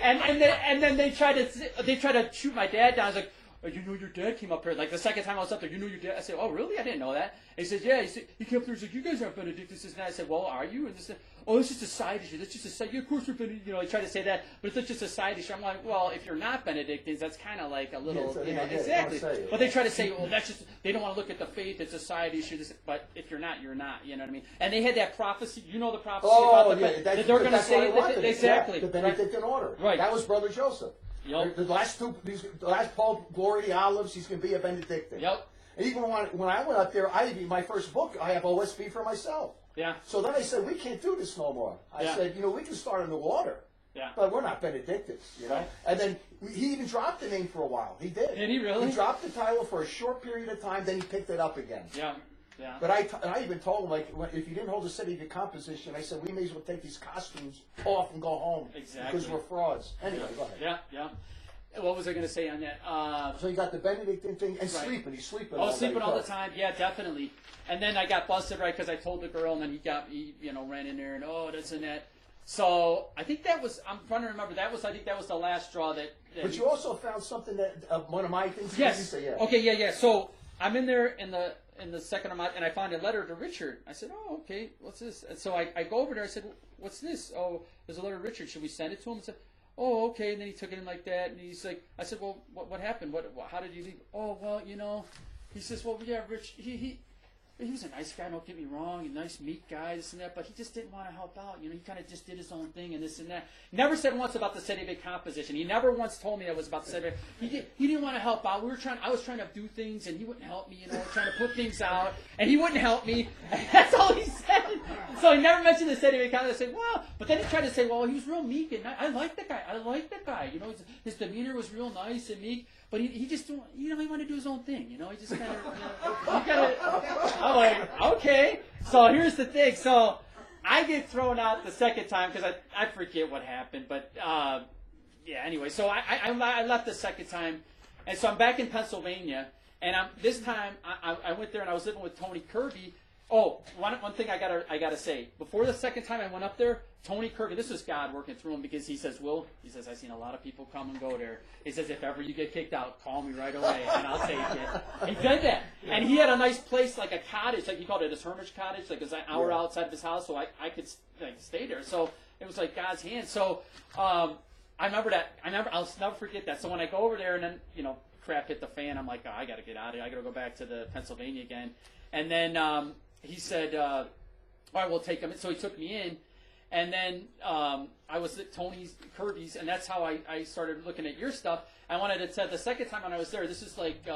Speaker 2: and then they tried to shoot my dad down. I was like, "Oh, you know your dad came up here." Like the second time I was up there, you know your dad. I said, "Oh, really? I didn't know that." And he said, "Yeah." He came up there. He's like, "You guys aren't Benedictines." And I said, "Well, are you?" And this. Oh, it's just a side issue. That's just a side. Yeah, of course we're Benedictines. You know, I try to say that, but it's just a side issue. I'm like, well, if you're not Benedictines, that's kind of like a little, exactly. But they try to say, well, that's just, they don't want to look at the faith. It's a side issue. But if you're not, you're not. You know what I mean? And they had that prophecy. You know the prophecy about that they're going to say exactly
Speaker 3: the Benedictine order.
Speaker 2: Right.
Speaker 3: That was Brother Joseph.
Speaker 2: Yep.
Speaker 3: The last Pope, Glory of the Olives, he's going to be a Benedictine.
Speaker 2: Yep.
Speaker 3: And even when I went up there, my first book, I have OSB for myself.
Speaker 2: Yeah.
Speaker 3: So then I said, we can't do this no more. I said, we can start in the water.
Speaker 2: Yeah.
Speaker 3: But we're not Benedictines, you know. And then he even dropped the name for a while. He did.
Speaker 2: Did he really?
Speaker 3: He dropped the title for a short period of time, then he picked it up again.
Speaker 2: Yeah. Yeah.
Speaker 3: But I even told him, like, if you didn't hold a city of composition, I said, we may as well take these costumes off and go home.
Speaker 2: Exactly.
Speaker 3: Because we're frauds. Anyway, go ahead.
Speaker 2: Yeah. What was I going to say on that?
Speaker 3: So you got the Benedictine thing and sleeping. He's sleeping.
Speaker 2: I was sleeping all the time. Yeah, definitely. And then I got busted, right, because I told the girl, and then he ran in there, and this and that. So I think that was, I'm trying to remember, I think that was the last straw that
Speaker 3: but you also found something that, one of my things.
Speaker 2: Yes.
Speaker 3: You say, yeah.
Speaker 2: Okay, yeah. So I'm in there in the second of my, and I found a letter to Richard. I said, oh, okay, what's this? And so I go over there, I said, what's this? Oh, there's a letter to Richard. Should we send it to him? I said, oh, okay. And then he took it in like that, and he's like, I said, well, what happened? How did you leave? Oh, well, he says, well, yeah, Rich, he was a nice guy, don't get me wrong, a nice, meek guy, this and that, but he just didn't want to help out. You know, he kind of just did his own thing and this and that. Never said once about the Serie B composition. He never once told me it was about the Serie B. He didn't want to help out. I was trying to do things, and he wouldn't help me, you know, trying to put things out, and he wouldn't help me. That's all he said. So he never mentioned the Serie B composition. I said, well, but then he tried to say, well, he was real meek, and I like the guy. You know, his demeanor was real nice and meek. But he just, you know, he wanted to do his own thing, you know. He just kind of, I'm like, okay. So here's the thing. So I get thrown out the second time because I forget what happened. But yeah, anyway. So I left the second time, and so I'm back in Pennsylvania, and this time I went there and I was living with Tony Kirby. Oh, one thing I gotta say. Before the second time I went up there, Tony Kirby, this was God working through him because he says, Will, he says, I've seen a lot of people come and go there. He says, if ever you get kicked out, call me right away and I'll take it. He did that. And he had a nice place, like a cottage, like he called it his hermitage cottage, like it was an hour outside of his house, so I could like stay there. So it was like God's hand. So I remember that. I'll never forget that. So when I go over there and then, you know, crap hit the fan, I'm like, oh, I gotta get out of here. I gotta go back to the Pennsylvania again. And then he said, all right, we'll take him in. So he took me in, and then I was at Tony's Kirby's, and that's how I started looking at your stuff. I wanted to tell the second time when I was there, this is like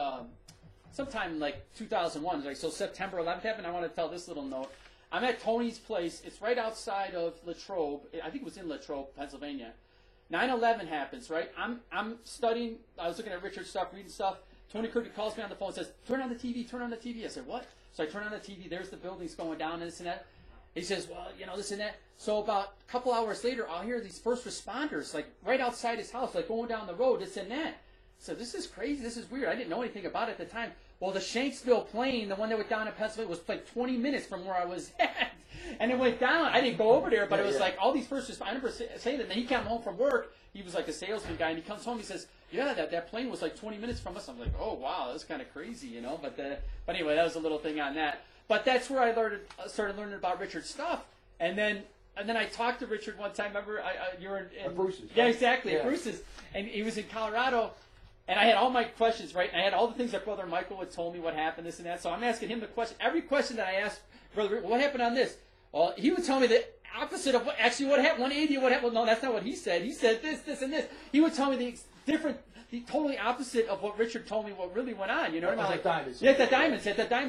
Speaker 2: sometime like 2001, like so September 11th happened. I want to tell this little note. I'm at Tony's place. It's right outside of Latrobe. I think it was in Latrobe, Pennsylvania. 9/11 happens, right? I'm studying. I was looking at Richard's stuff, reading stuff. Tony Kirby calls me on the phone and says, turn on the TV, turn on the TV. I said, what? So I turn on the TV, there's the buildings going down and this and that. He says, well, you know, this and that. So about a couple hours later, I'll hear these first responders, like right outside his house, like going down the road, this and that. So this is crazy, this is weird. I didn't know anything about it at the time. Well, the Shanksville plane, the one that went down in Pennsylvania, was like 20 minutes from where I was at. And it went down. I didn't go over there, but it was like all these first responders. I remember saying that. And then he came home from work. He was like a salesman guy, and he comes home. He says, yeah, that plane was like 20 minutes from us. I'm like, oh, wow, that's kind of crazy, you know. But anyway, that was a little thing on that. But that's where I started learning about Richard's stuff. And then I talked to Richard one time. Remember, you were in
Speaker 3: Bruce's.
Speaker 2: Yeah,
Speaker 3: Right?
Speaker 2: exactly,
Speaker 3: Yeah.
Speaker 2: at Bruce's. And he was in Colorado. And I had all my questions, right? And I had all the things that Brother Michael had told me what happened, this and that. So I'm asking him the question. Every question that I asked, Brother, what happened on this? Well, he would tell me the opposite of what happened, 180, what happened. Well, no, that's not what he said. He said this, and this. He would tell me the totally opposite of what Richard told me what really went on. You know what I mean?
Speaker 3: Like diamonds.
Speaker 2: Yeah, the diamonds.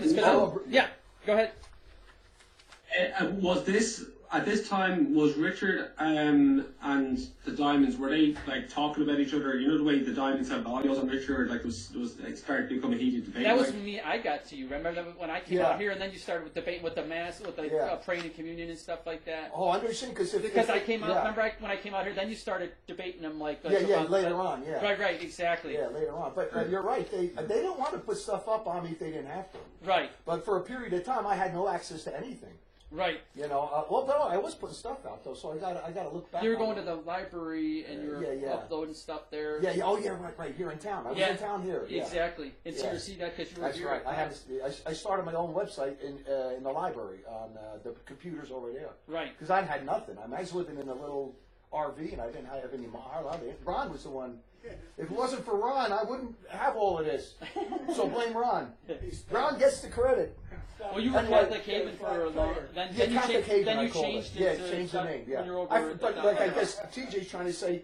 Speaker 2: Yeah, go ahead.
Speaker 5: Was this at this time? Was Richard and the Diamonds, were they like talking about each other? You know the way the Diamonds have audios on Richard, like it started to become a heated debate.
Speaker 2: That was
Speaker 5: like?
Speaker 2: when I got to you. Remember when I came out here, and then you started with debating with the mass, with the praying and communion and stuff like that.
Speaker 3: Oh, I understand
Speaker 2: Because I came out. Remember when I came out here, then you started debating them like
Speaker 3: later on, yeah.
Speaker 2: Right, exactly.
Speaker 3: Yeah, later on. But you're right. They didn't want to put stuff up on me if they didn't have to.
Speaker 2: Right.
Speaker 3: But for a period of time, I had no access to anything.
Speaker 2: Right.
Speaker 3: You know, well, no, I was putting stuff out though, so I got to look back.
Speaker 2: You were going to the library and you were uploading stuff there.
Speaker 3: Yeah. Oh, yeah. Right here in town. I was in town here. Yeah.
Speaker 2: Exactly. And so you see that because you were here.
Speaker 3: That's right. I started my own website in the library on the computers over there.
Speaker 2: Right.
Speaker 3: Because I had nothing. I was living in a little RV and I didn't have any model. Ron was the one. If it wasn't for Ron, I wouldn't have all of this. So blame Ron. Ron gets the credit.
Speaker 2: Well, you were Catholic Haven for a long. Then you changed it.
Speaker 3: Yeah, changed the name. Yeah.
Speaker 2: When you're over
Speaker 3: But like I guess TJ's trying to say,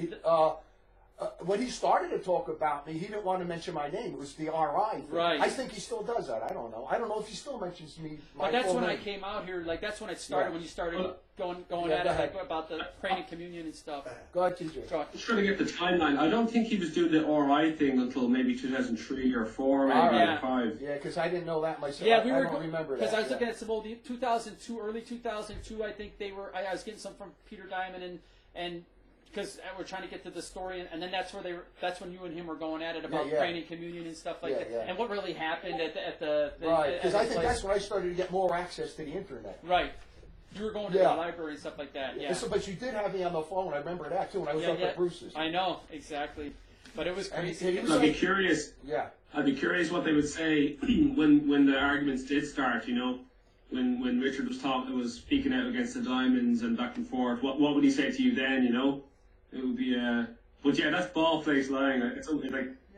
Speaker 3: when he started to talk about me, he didn't want to mention my name. It was the RI thing.
Speaker 2: Right.
Speaker 3: I think he still does that. I don't know. I don't know if he still mentions me.
Speaker 2: But that's when I came out here. Like that's when it started. When you started going at it about the praying and communion and stuff.
Speaker 3: Go ahead, TJ.
Speaker 5: I'm just trying to get the timeline. I don't think he was doing the RI thing until maybe 2003 or 4, maybe or 5.
Speaker 3: Yeah, because I didn't know that myself.
Speaker 2: Yeah,
Speaker 3: I don't remember that.
Speaker 2: Because I was looking at some old 2002, early 2002. I think they were. I was getting some from Peter Diamond and. Because we're trying to get to the story, and then that's that's when you and him were going at it about praying and communion and stuff like that, and what really happened at the
Speaker 3: right. Because I think that's when I started to get more access to the internet.
Speaker 2: Right. You were going to the library and stuff like that. Yeah.
Speaker 3: So, but you did have me on the phone. I remember that too when I was up at Bruce's.
Speaker 2: I know exactly, but it was crazy.
Speaker 5: I'd be curious. Yeah. I'd be curious what they would say when the arguments did start. You know. When Richard was speaking out against the Diamonds and back and forth, what would he say to you then? You know. It would be but yeah, that's ball place lying. It's like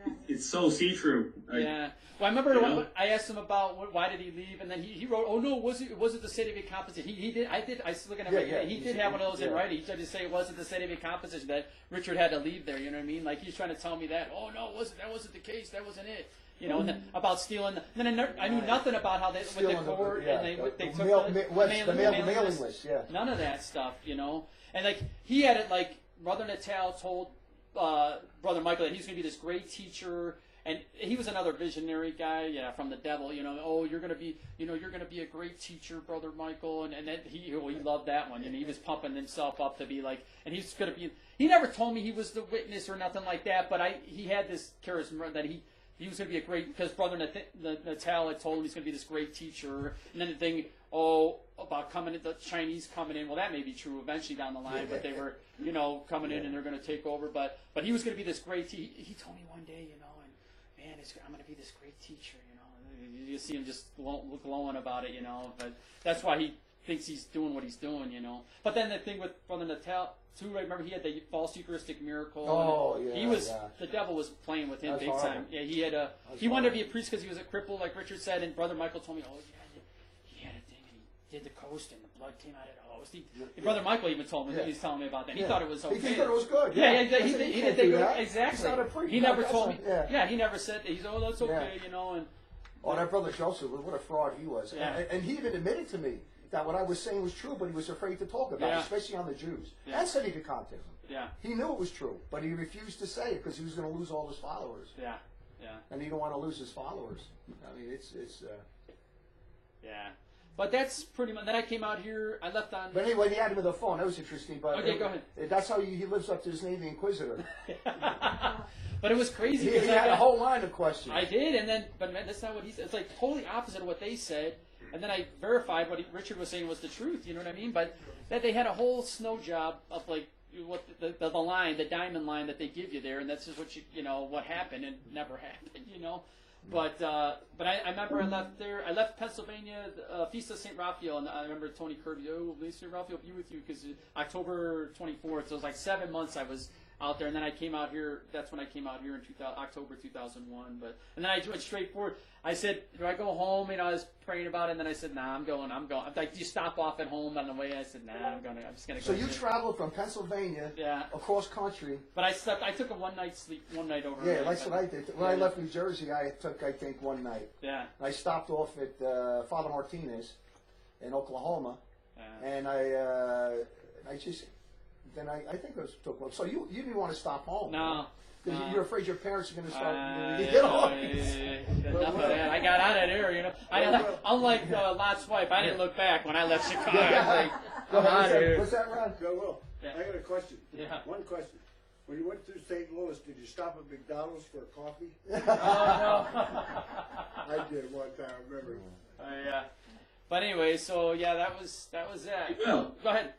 Speaker 5: it's so see-through.
Speaker 2: Yeah. Well, I remember I asked him about why did he leave, and then he wrote, "Oh no, was it the Saturday composition?" He did. I was looking at it. He did have one of those in writing. He tried to say it wasn't the Saturday composition that Richard had to leave there. You know what I mean? Like he's trying to tell me that. Oh no, that wasn't the case. That wasn't it. You know, and then about stealing. Then I knew nothing about how they with the court and they took the mailing list. Yeah. None of that stuff. You know, and like he had it like Brother Natal told Brother Michael that he's going to be this great teacher. And he was another visionary guy, from the devil. You know, oh, you're gonna be a great teacher, Brother Michael, and then he loved that one, and he was pumping himself up to be like, and he's gonna be. He never told me he was the witness or nothing like that, but he had this charisma that he was gonna be a great, because Brother Natal had told him he's gonna be this great teacher, and then the thing, about the Chinese coming in. Well, that may be true eventually down the line, but they were, coming in and they're gonna take over. But he was gonna be this great. He told me one day, man, I'm going to be this great teacher, You see him just glowing about it, But that's why he thinks he's doing what he's doing, But then the thing with Brother Natal, too, I remember he had the false Eucharistic miracle. Oh, yeah. The devil was playing with him big time. Yeah, he wanted to be a priest because he was a cripple, like Richard said, and Brother Michael told me, he had a thing, and he did the coast, and the blood came out of the host. Brother Michael even told me, he was telling me about that. He thought it was okay.
Speaker 3: He thought it was good.
Speaker 2: Yeah, he didn't think it exactly. He never told me. Yeah, he never said that. He's, that's okay, and.
Speaker 3: Oh, that Brother Joseph, what a fraud he was. Yeah. And he even admitted to me that what I was saying was true, but he was afraid to talk about it, especially on the Jews. And Sedevacantism. Yeah. He knew it was true, but he refused to say it because he was going to lose all his followers. Yeah. And he didn't want to lose his followers. I mean, it's
Speaker 2: Yeah. But that's pretty much. Then I came out here. I left on.
Speaker 3: But anyway, he had him with a phone. That was interesting. But
Speaker 2: okay, go ahead.
Speaker 3: That's how he lives up to his name, the Inquisitor.
Speaker 2: But it was crazy.
Speaker 3: He had a whole line of questions.
Speaker 2: I did, but man, that's not what he said. It's like totally opposite of what they said. And then I verified what Richard was saying was the truth. You know what I mean? But that they had a whole snow job of like what the line, the diamond line that they give you there, and that's just what what happened and never happened. But I remember I left there. I left Pennsylvania, Feast of St. Raphael, and I remember Tony Kirby, may St. Raphael be with you, because October 24th, so it was like 7 months I was out there, and then I came out here. That's when I came out here in October 2001. And then I went straight forward. I said, do I go home? I was praying about it, and then I said, nah, I'm going. I'm like, do you stop off at home on the way? I said, nah, I'm just going to go.
Speaker 3: So you traveled from Pennsylvania across country.
Speaker 2: But I took a one-night sleep, one night over.
Speaker 3: Yeah, that's what I did. When I left New Jersey, I took, I think, one night. Yeah. I stopped off at Father Martinez in Oklahoma, and I think it took one. So you didn't want to stop home. No. Because you're afraid your parents are going to start.
Speaker 2: Enough of that. I got out of there, Unlike Lot's wife, I didn't look back when I left Chicago. I was like, I'm out of here.
Speaker 3: What's that, Ron?
Speaker 6: Go, Will. Yeah. I got a question. Yeah. One question. When you went through St. Louis, did you stop at McDonald's for a coffee?
Speaker 2: No.
Speaker 6: I did one time, I remember.
Speaker 2: Yeah. But anyway, so that was that.
Speaker 5: Well,
Speaker 2: go ahead.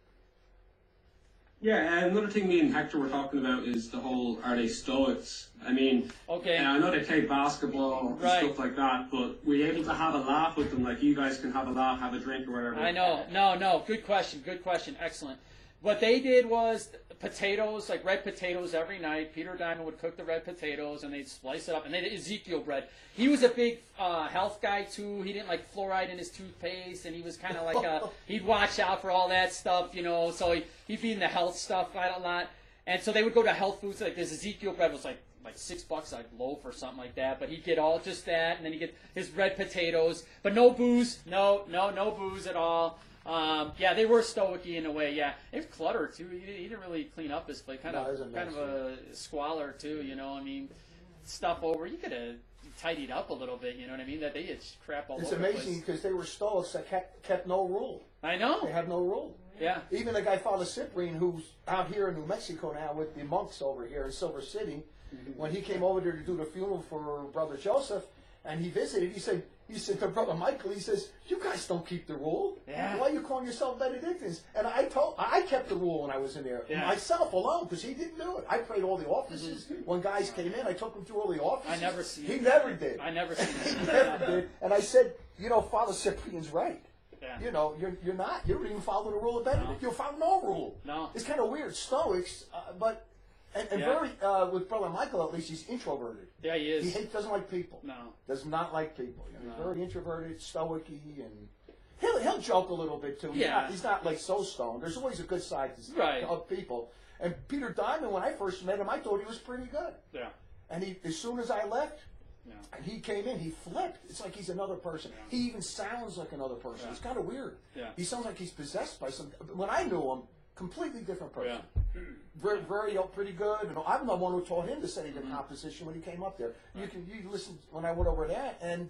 Speaker 5: Yeah, another thing me and Hector were talking about is the whole, are they Stoics? I mean, I know they play basketball and stuff like that, but were you able to have a laugh with them, like you guys can have a laugh, have a drink or whatever?
Speaker 2: I know. No. Good question. Excellent. What they did was potatoes, like red potatoes every night. Peter Diamond would cook the red potatoes, and they'd slice it up, and they did Ezekiel bread. He was a big health guy, too. He didn't like fluoride in his toothpaste, and he was kind of like he'd watch out for all that stuff, so he'd be in the health stuff a lot. And so they would go to health foods, like this Ezekiel bread was like $6 a loaf or something like that, but he'd get all just that, and then he'd get his red potatoes, but no booze, no booze at all. They were stoic-y in a way. Yeah, it was clutter too. He didn't really clean up his place. Kind of a squalor too. Stuff over. You could have tidied up a little bit. You know what I mean? That they had crap all over.
Speaker 3: It's amazing because they were stoics that kept no rule.
Speaker 2: I know.
Speaker 3: They have no rule.
Speaker 2: Yeah.
Speaker 3: Even the guy Father Cyprian, who's out here in New Mexico now with the monks over here in Silver City, when he came over there to do the funeral for Brother Joseph, and he visited, he said to Brother Michael, he says, you guys don't keep the rule. Yeah. Why are you calling yourself Benedictines? And I kept the rule when I was in there, myself alone, because he didn't do it. I prayed all the offices. When guys came in, I took them through all the offices.
Speaker 2: I never seen
Speaker 3: He never did.
Speaker 2: I never seen it.
Speaker 3: He never did. And I said, Father Cyprian's right. Yeah. You don't even follow the rule of Benedict. You follow no rule.
Speaker 2: No.
Speaker 3: It's kind of weird. Stoics, but And very, with Brother Michael, at least, he's introverted.
Speaker 2: Yeah, he is.
Speaker 3: He doesn't like people.
Speaker 2: No.
Speaker 3: Does not like people. You know, he's very introverted, stoic-y, and he'll joke a little bit, too.
Speaker 2: Yeah.
Speaker 3: He's not like so stoned. There's always a good side to people. And Peter Diamond, when I first met him, I thought he was pretty good.
Speaker 2: Yeah.
Speaker 3: And as soon as I left, he came in, he flipped. It's like he's another person. Yeah. He even sounds like another person. It's kind of weird. Yeah. He sounds like he's possessed by some. When I knew him, completely different person. Yeah. Very pretty good. And I'm the one who taught him to study the composition when he came up there. You listen when I went over that, and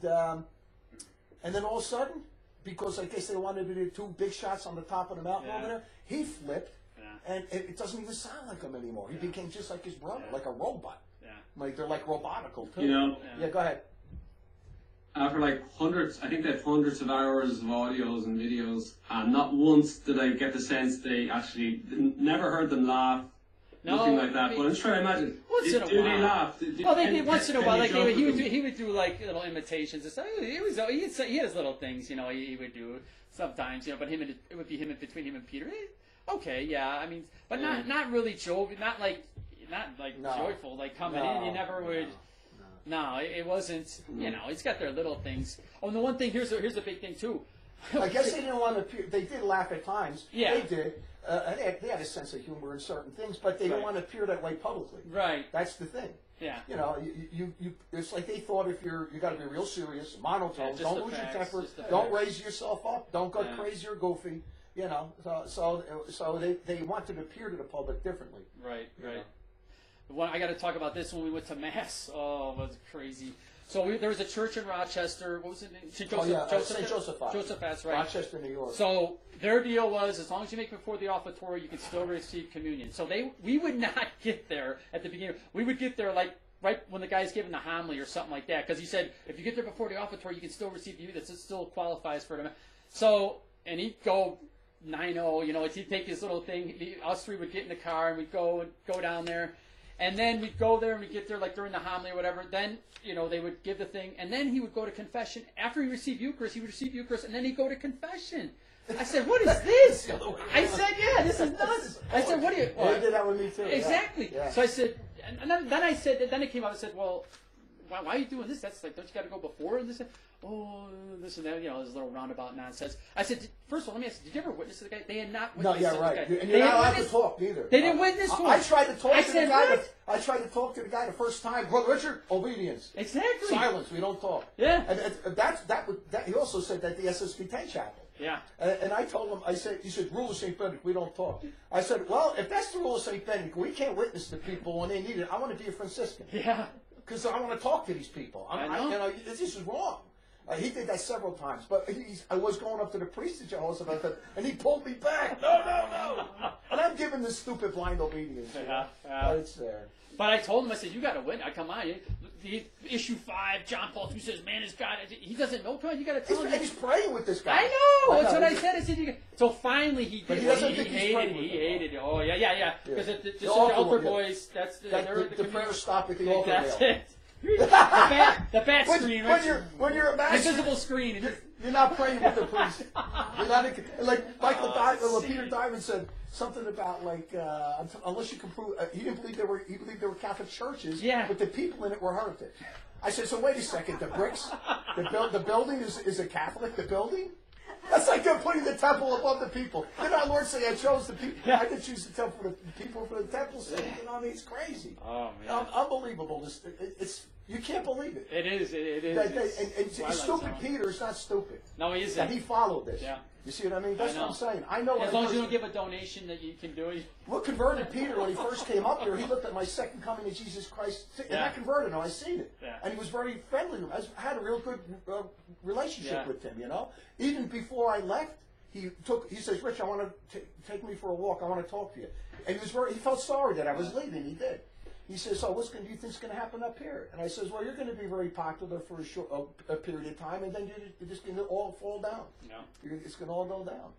Speaker 3: then all of a sudden, because I guess they wanted to do 2 big shots on the top of the mountain over there, he flipped, and it doesn't even sound like him anymore. He became just like his brother, like a robot. Like they're like robotical too.
Speaker 5: You know?
Speaker 3: Yeah, go ahead.
Speaker 5: After like hundreds, I think they have hundreds of hours of audios and videos, and not once did I get the sense they actually never heard them laugh. Nothing like that. But I'm just trying to imagine.
Speaker 2: Once in a while.
Speaker 5: Do they laugh?
Speaker 2: Well, they did once in a while. Like he would do like little imitations and stuff. He had his little things, you know. He would do sometimes, you know. But it would be between him and Peter. Okay, yeah. I mean, but not really joke, not like joyful, like coming in. You never would. No, it wasn't. You know, it's got their little things. Oh, and the one thing here's the big thing too.
Speaker 3: I guess they didn't want to appear. They did laugh at times.
Speaker 2: Yeah,
Speaker 3: they did. They had a sense of humor in certain things, but they didn't want to appear that way publicly.
Speaker 2: Right.
Speaker 3: That's the thing.
Speaker 2: Yeah.
Speaker 3: You know, you it's like they thought if you got to be real serious, monotone, don't lose your temper, don't raise yourself up, don't go crazy or goofy. You know, so they wanted to appear to the public differently.
Speaker 2: Right. I got to talk about this when we went to Mass. Oh, it was crazy. So there was a church in Rochester. What was it? St. Joseph's, right?
Speaker 3: Rochester, New York.
Speaker 2: So their deal was, as long as you make it before the offertory, you can still receive communion. So we would not get there at the beginning. We would get there like right when the guy's giving the homily or something like that, because he said if you get there before the offertory, you can still receive communion. That still qualifies for it. So and he'd go 9-0. You know, he'd take his little thing. Us three would get in the car and we'd go down there. And then we'd go there and we'd get there like during the homily or whatever. Then, you know, they would give the thing. And then he would go to confession. After he received Eucharist, he would receive Eucharist. And then he'd go to confession. I said, what is this? I said, yeah, this is nuts. I said, what do you...
Speaker 3: They did that with me too.
Speaker 2: Exactly. Yeah. So I said... And then I said... Then it came out and said, well, why are you doing this? That's like, don't you got to go before? And this and that, you know, this little roundabout nonsense. I said, first of all, let me ask you, did you ever witness to the guy? They had not witnessed to the guy.
Speaker 3: And you're not allowed to talk either.
Speaker 2: They didn't witness to him.
Speaker 3: I tried to talk to the guy. I tried to talk to the guy the first time. Brother Richard, obedience.
Speaker 2: Exactly.
Speaker 3: Silence. We don't talk.
Speaker 2: Yeah.
Speaker 3: And that he also said that the SSV 10 chapel.
Speaker 2: Yeah.
Speaker 3: And I told him, he said, rule of St. Benedict, we don't talk. I said, well, if that's the rule of St. Benedict, we can't witness to people when they need it. I want to be a Franciscan.
Speaker 2: Yeah.
Speaker 3: Because I want to talk to these people.
Speaker 2: I know.
Speaker 3: You know, this is wrong. He did that several times, but I was going up to the priest of Jehovah's about that, and he pulled me back. No. And I'm giving this stupid blind obedience. But it's there.
Speaker 2: But I told him, I said, you got to win. Come on. Issue 5, John Paul II says, man is God. He doesn't know. You got to tell him.
Speaker 3: He's praying with this guy.
Speaker 2: I know. That's what I said. I said, so finally he did.
Speaker 3: He doesn't think
Speaker 2: he hated it. Oh, yeah. Because the altar boys, that's
Speaker 3: the prayer stop at the altar.
Speaker 2: That's it. The fat screen, right?
Speaker 3: When you're a master,
Speaker 2: invisible screen.
Speaker 3: You're not praying with the priest. You're not like Peter Diamond said something about like unless you can prove he believed there were Catholic churches, but the people in it were heretic. I said, so wait a second, the bricks, the building is a Catholic. The building. That's like they're putting the temple above the people. Did our Lord say, I chose the people? I didn't choose the temple for the people for the temple's sake. You know, I mean, it's crazy.
Speaker 2: Oh, man.
Speaker 3: Unbelievable. You can't believe it.
Speaker 2: It is.
Speaker 3: And stupid Peter is not stupid.
Speaker 2: No, he isn't.
Speaker 3: That he followed this.
Speaker 2: Yeah.
Speaker 3: You see what I mean? That's what I'm saying. I know.
Speaker 2: As long as you don't give a donation that you can do it.
Speaker 3: What converted Peter when he first came up here? He looked at my second coming of Jesus Christ, and I converted him. I seen it, and he was very friendly. I had a real good relationship with him. You know, even before I left, he says, "Rich, I want to take me for a walk. I want to talk to you." And he felt sorry that I was leaving. He did. He says, so do you think is going to happen up here? And I says, well, you're going to be very popular for a period of time, and then you're just going to all fall down. Yeah. It's going to all go down.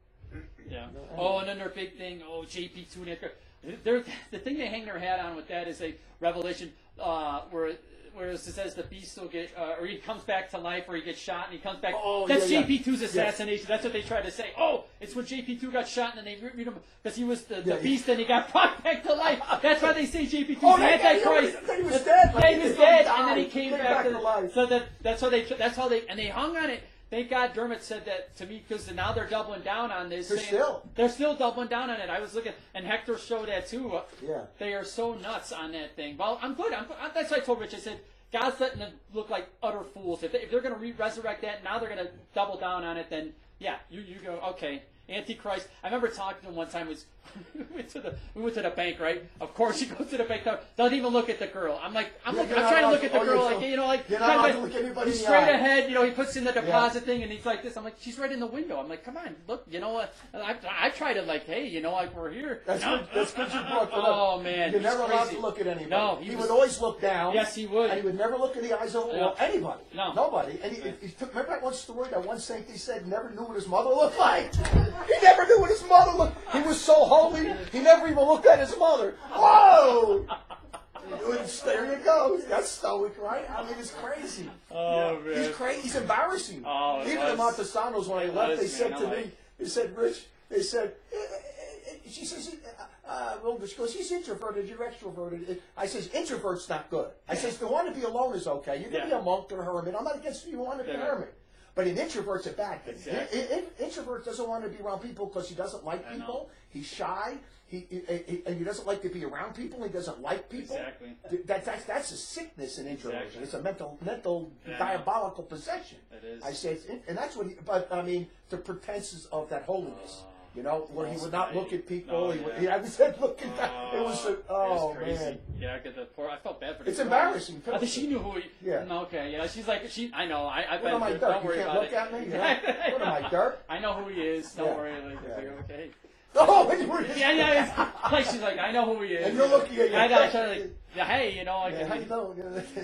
Speaker 2: Yeah. Oh, and then their big thing, JP2. The thing they hang their hat on with that is a revelation where where it says the beast will get, or he comes back to life, or he gets shot and he comes back.
Speaker 3: Oh,
Speaker 2: That's
Speaker 3: yeah,
Speaker 2: JP2's assassination. That's what they tried to say. Oh, it's when JP2 got shot and then they read him because he was the beast and he got brought back to life. That's why they say JP2's the Antichrist.
Speaker 3: He was dead.
Speaker 2: Yeah, he was dead, and then he came back
Speaker 3: to life.
Speaker 2: So that's how they and they hung on it. Thank God Dermot said that to me because now they're doubling down on this. They're still doubling down on it. I was looking, and Hector showed that too.
Speaker 3: Yeah.
Speaker 2: They are so nuts on that thing. Well, I'm good. That's what I told Rich. I said, God's letting them look like utter fools. If they're going to resurrect that, now they're going to double down on it, then, yeah, you go, okay. Antichrist. I remember talking to him one time. We went to the bank, right? Of course, he goes to the bank. Doesn't even look at the girl. I'm trying to look at the girl, he's straight ahead. He puts in the deposit thing, and he's like this. I'm like, she's right in the window. I'm like, come on, look. I try to hey, we're here.
Speaker 3: That's good you brought that up.
Speaker 2: Oh man,
Speaker 3: you're never allowed to look at anybody.
Speaker 2: No,
Speaker 3: he would always look down.
Speaker 2: Yes, he would.
Speaker 3: And he would never look in the eyes of anybody.
Speaker 2: No,
Speaker 3: nobody. And he took. Remember that one story? That one saint he said never knew what his mother looked like. He never knew what his mother looked. He was so holy, he never even looked at his mother. Whoa! There you go. That's stoic, right? I mean, it's crazy.
Speaker 2: Oh man,
Speaker 3: he's crazy. He's embarrassing.
Speaker 2: Oh,
Speaker 3: even the Montesanos, when I left, they said to me, they said, Rich, they said, she says, she goes, he's introverted, you're extroverted. I says, introvert's not good. I says, the one to be alone is okay. You can be a monk or a hermit. I'm not against you want to be a hermit. But an introvert's a bad thing. Exactly. Introvert doesn't want to be around people because he doesn't like people. He's shy. And he doesn't like to be around people. He doesn't like people.
Speaker 2: Exactly.
Speaker 3: That's a sickness in introversion. Exactly. It's a mental diabolical possession.
Speaker 2: It is.
Speaker 3: I say, and that's what. But I mean, the pretenses of that holiness. Where he would not look at people. I said, look at that. It was man.
Speaker 2: Yeah, I felt bad for the
Speaker 3: It's embarrassing.
Speaker 2: I think she knew who he.
Speaker 3: Yeah.
Speaker 2: Okay. Yeah. She's like I know. I've
Speaker 3: been there. Don't worry about it. You can't look at me. What am I, dirt?
Speaker 2: I know who he is. Don't worry. Okay.
Speaker 3: Oh,
Speaker 2: yeah. Like she's like, I know who he is.
Speaker 3: And you're looking at
Speaker 2: I know. Hey,
Speaker 3: I know.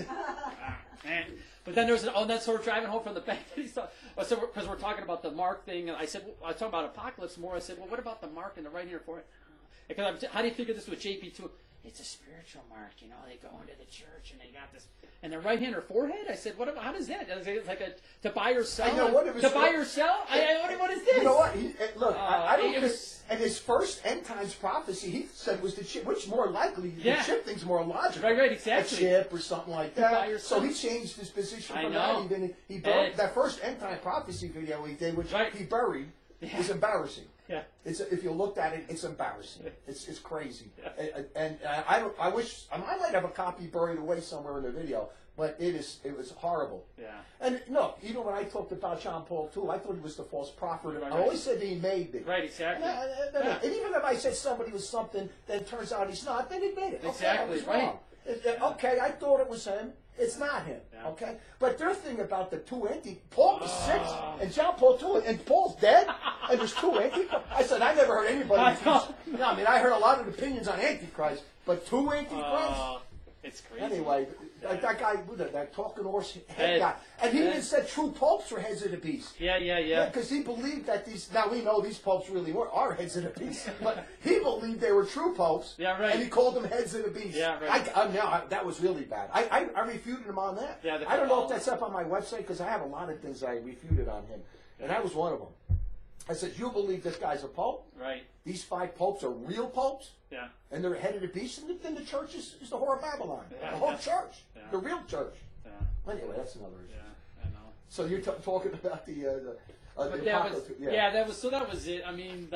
Speaker 2: Man. But then there's then so we're driving home from the bank. Because we're talking about the mark thing, and I said I was talking about apocalypse more. I said, well, what about the mark in the right here for it? Because how do you figure this with JP2? It's a spiritual mark, They go into the church and they got this, and the right hand or forehead. I said, what? How does that? It's like to buy or sell. Buy or sell. What is this?
Speaker 3: You know what? Look, I don't. And his first end times prophecy, he said was the chip, which more likely the chip thing's more logical.
Speaker 2: Right, exactly.
Speaker 3: A chip or something like that. So he changed his position from that. He buried that first end time prophecy video he did, which he buried, was embarrassing.
Speaker 2: Yeah.
Speaker 3: If you looked at it, it's embarrassing. It's crazy. Yeah. And I wish I might have a copy buried away somewhere in the video, but it was horrible.
Speaker 2: Yeah.
Speaker 3: And no, even when I talked about John Paul II, I thought he was the false prophet. I always said he may be.
Speaker 2: Right, exactly.
Speaker 3: And even if I said somebody was something, then it turns out he's not, then admit it.
Speaker 2: Exactly,
Speaker 3: okay, right. Okay, I thought it was him. It's not him. Yeah. Okay? But their thing about the two Paul was 6, and John Paul II, and Paul's dead, and there's two Antichrists. I said, I never heard anybody. I heard a lot of opinions on Antichrist, but two Antichrists?
Speaker 2: It's crazy.
Speaker 3: Anyway, that guy, that talking horse head guy. And he even said true popes were heads of the beast.
Speaker 2: Yeah.
Speaker 3: Because he believed that now we know these popes really are heads of the beast, but he believed they were true popes.
Speaker 2: Yeah, right.
Speaker 3: And he called them heads of the beast.
Speaker 2: Yeah, right.
Speaker 3: That was really bad. I refuted him on that.
Speaker 2: Yeah,
Speaker 3: I don't know if that's up on my website, because I have a lot of things I refuted on him. And that was one of them. I said, you believe this guy's a pope?
Speaker 2: Right.
Speaker 3: These 5 popes are real popes?
Speaker 2: Yeah.
Speaker 3: And they're head of the beast, and then the church is the whore of Babylon. Yeah, the whole church. Yeah. The real church. Yeah. Anyway, that's another issue.
Speaker 2: Yeah, I know.
Speaker 3: So you're talking about the
Speaker 2: apocalypse. That was it. I mean,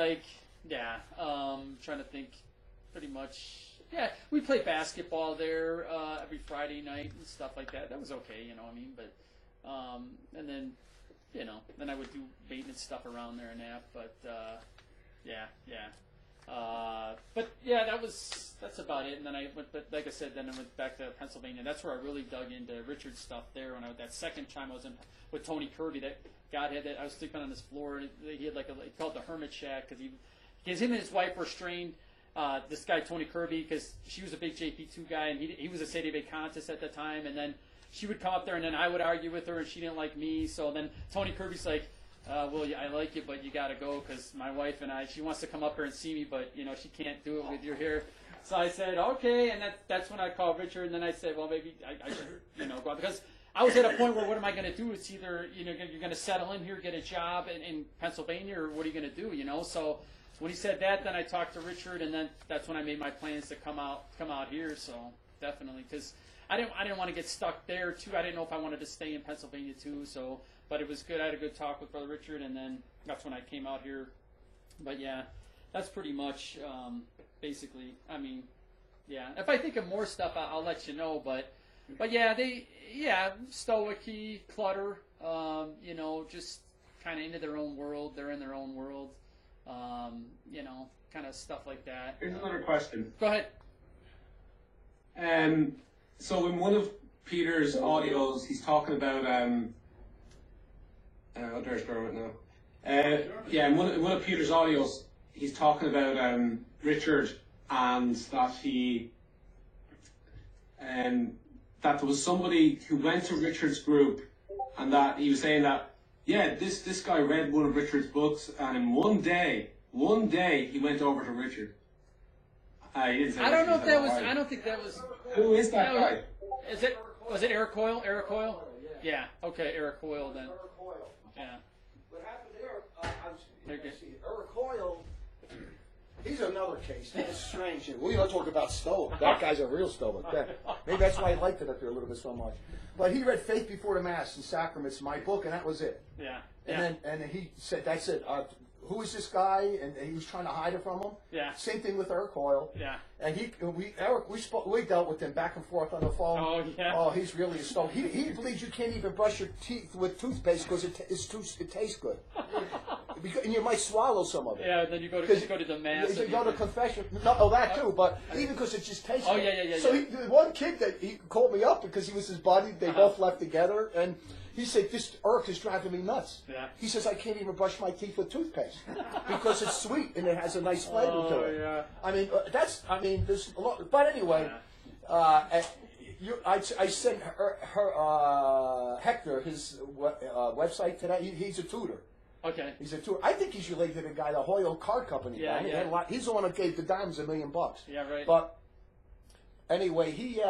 Speaker 2: trying to think pretty much. Yeah, we play basketball there every Friday night and stuff like that. That was okay, but and then then I would do maintenance stuff around there and that, but that's about it. And then I went, but like I said, then I went back to Pennsylvania. That's where I really dug into Richard's stuff there. When that second time I was in with Tony Kirby, that God had that I was sleeping on this floor, and he had he called the Hermit Shack because him and his wife were strained. This guy Tony Kirby, because she was a big JP2 guy, and he was a Sadie Bay contest at the time, and then she would come up there, and then I would argue with her, and she didn't like me. So then Tony Kirby's like, Will, I like you, but you got to go because my wife and she wants to come up here and see me, but she can't do it with your hair. So I said, okay, and that's when I called Richard, and then I said, well, maybe I should go out because I was at a point where what am I going to do? It's either you're going to settle in here, get a job in Pennsylvania, or what are you going to do? So when he said that, then I talked to Richard, and then that's when I made my plans to come out here. So definitely, because I didn't want to get stuck there too. I didn't know if I wanted to stay in Pennsylvania too. So, but it was good. I had a good talk with Brother Richard, and then that's when I came out here. But yeah, that's pretty much basically. I mean, yeah. If I think of more stuff, I'll let you know. But yeah, stoic-y, clutter. Just kind of into their own world. They're in their own world. Kind of stuff like that.
Speaker 5: Here's another question.
Speaker 2: Go ahead.
Speaker 5: So in one of Peter's audios, he's talking about I'll just throw it now. In one of Peter's audios, he's talking about Richard and that that there was somebody who went to Richard's group, and that he was saying that this guy read one of Richard's books, and in one day he went over to Richard. I
Speaker 2: don't know if that was. I don't think that was.
Speaker 5: Who is that guy?
Speaker 2: Was it Eric Coyle? Eric Coyle? Yeah. Okay, Eric Coyle then.
Speaker 3: Eric Coyle.
Speaker 2: Yeah.
Speaker 3: What happened there? Eric Coyle. He's another case. That's strange. We don't talk about Stoic. That guy's a real Stoic. Yeah. Maybe that's why I liked it up there a little bit so much. But he read Faith Before the Mass and Sacraments, my book, and that was it.
Speaker 2: Yeah.
Speaker 3: And then he said, "That's it. Who is this guy?" And he was trying to hide it from him.
Speaker 2: Yeah.
Speaker 3: Same thing with Eric Coyle.
Speaker 2: Yeah.
Speaker 3: And we dealt with him back and forth on the phone.
Speaker 2: Oh yeah.
Speaker 3: Oh, he's really a Stoic. He believes you can't even brush your teeth with toothpaste because it tastes good. And you might swallow some of it.
Speaker 2: Yeah, then you go to the mass.
Speaker 3: You go to confession. No, that too, but even because it just tastes good.
Speaker 2: Yeah.
Speaker 3: So the one kid that he called me up because he was his buddy. They both left together, and he said, "This Eric is driving me nuts."
Speaker 2: Yeah.
Speaker 3: He says, "I can't even brush my teeth with toothpaste because it's sweet and it has a nice flavor to it."
Speaker 2: Yeah.
Speaker 3: There's a lot. But anyway, I sent Hector his website today. He's a tutor.
Speaker 2: Okay.
Speaker 3: He's a tutor. I think he's related to the guy, the Hoyle Card Company guy.
Speaker 2: Yeah.
Speaker 3: He's the one that gave the Diamonds $1 million.
Speaker 2: Yeah, right.
Speaker 3: But anyway, he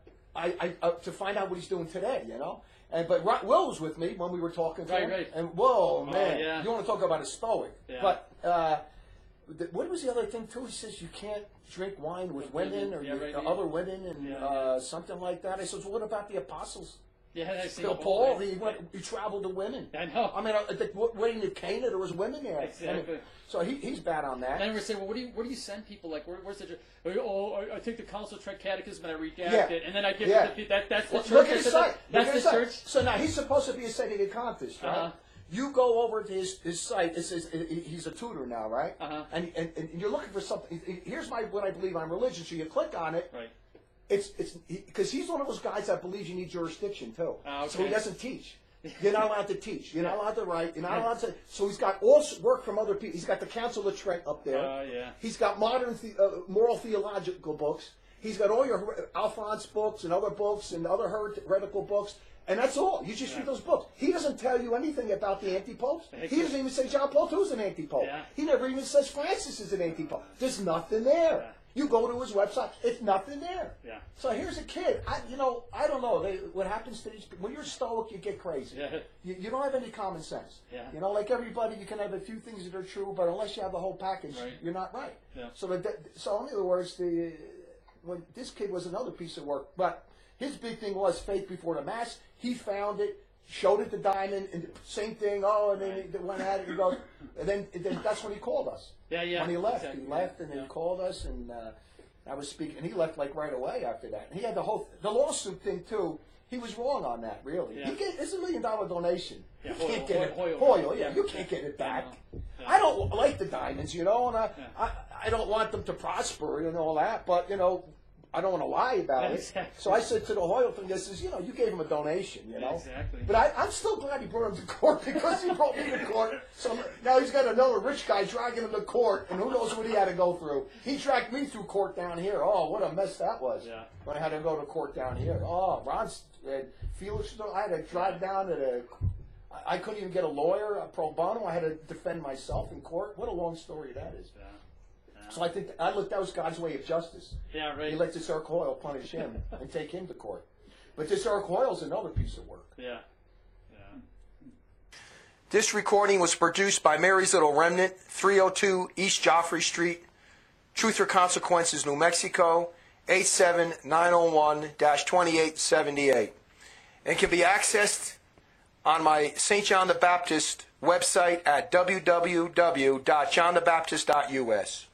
Speaker 3: to find out what he's doing today, But Will was with me when we were talking to him.
Speaker 2: Right.
Speaker 3: And whoa, man,
Speaker 2: yeah.
Speaker 3: you want to talk about a Stoic?
Speaker 2: Yeah.
Speaker 3: But what was the other thing too? He says you can't drink wine with women or other women and something like that. I says, well, what about the apostles?
Speaker 2: Yeah,
Speaker 3: Still Paul, he traveled to women.
Speaker 2: I know.
Speaker 3: I mean, when in Cana, there was women there.
Speaker 2: Exactly.
Speaker 3: So he's bad on that.
Speaker 2: Then we say, well, what do you send people? Like, where's the? I take the Council of Trent Catechism and I redact it, and then I give it. That's the church.
Speaker 3: Look at his site.
Speaker 2: That's the church.
Speaker 3: So now he's supposed to be a second contest, right? You go over to his site. It says he's a tutor now, right? And you're looking for something. Here's what I believe on religion. So you click on it.
Speaker 2: Right.
Speaker 3: It's because he's one of those guys that believes you need jurisdiction too.
Speaker 2: Okay.
Speaker 3: So he doesn't teach. You're not allowed to teach. You're not allowed to write. You're not allowed to. So he's got all work from other people. He's got the Council of Trent up there.
Speaker 2: Yeah.
Speaker 3: He's got modern moral theological books. He's got all your Alphonse books and other books and other heretical books. And that's all. You just read those books. He doesn't tell you anything about the anti-popes. He doesn't even say John Paul II is an anti-pope.
Speaker 2: Yeah.
Speaker 3: He never even says Francis is an anti-pope. There's nothing there.
Speaker 2: Yeah.
Speaker 3: You go to his website, it's nothing there.
Speaker 2: Yeah.
Speaker 3: So here's a kid. I don't know. What happens to these people, when you're Stoic, you get crazy.
Speaker 2: Yeah.
Speaker 3: You don't have any common sense.
Speaker 2: Yeah.
Speaker 3: Like everybody, you can have a few things that are true, but unless you have the whole package, you're not right.
Speaker 2: Yeah.
Speaker 3: So in other words, when this kid was another piece of work, but his big thing was Faith Before the Mass. He found it, showed it to Diamond, and same thing. And then he went at it. He goes, and then that's when he called us.
Speaker 2: Yeah.
Speaker 3: When he left,
Speaker 2: exactly.
Speaker 3: he left, and then he called us, and I was speaking, and he left like right away after that. And he had the lawsuit thing too. He was wrong on that, really.
Speaker 2: Yeah.
Speaker 3: It's $1 million donation.
Speaker 2: Yeah,
Speaker 3: You can't get it.
Speaker 2: Hoyle,
Speaker 3: You can't get it back.
Speaker 2: Yeah.
Speaker 3: I don't like the Diamonds, and I don't want them to prosper and all that, but I don't want to lie about it.
Speaker 2: Exactly.
Speaker 3: So I said to the Hoyle thing, I says, you gave him a donation,
Speaker 2: Exactly.
Speaker 3: But I'm still glad he brought him to court because he brought me to court. So now he's got another rich guy dragging him to court, and who knows what he had to go through. He dragged me through court down here. Oh, what a mess that was.
Speaker 2: Yeah.
Speaker 3: When I had to go to court down here. Oh, Felix, I had to drive down to I couldn't even get a lawyer, a pro bono. I had to defend myself in court. What a long story that is.
Speaker 2: Yeah. Yeah.
Speaker 3: So I think that was God's way of justice.
Speaker 2: Yeah, right.
Speaker 3: He let this Eric Hoyle punish him and take him to court. But this Eric Hoyle's another piece of work.
Speaker 2: Yeah.
Speaker 3: This recording was produced by Mary's Little Remnant, 302 East Joffrey Street, Truth or Consequences, New Mexico, 87901-2878, and can be accessed on my St. John the Baptist website at www.johnthebaptist.us.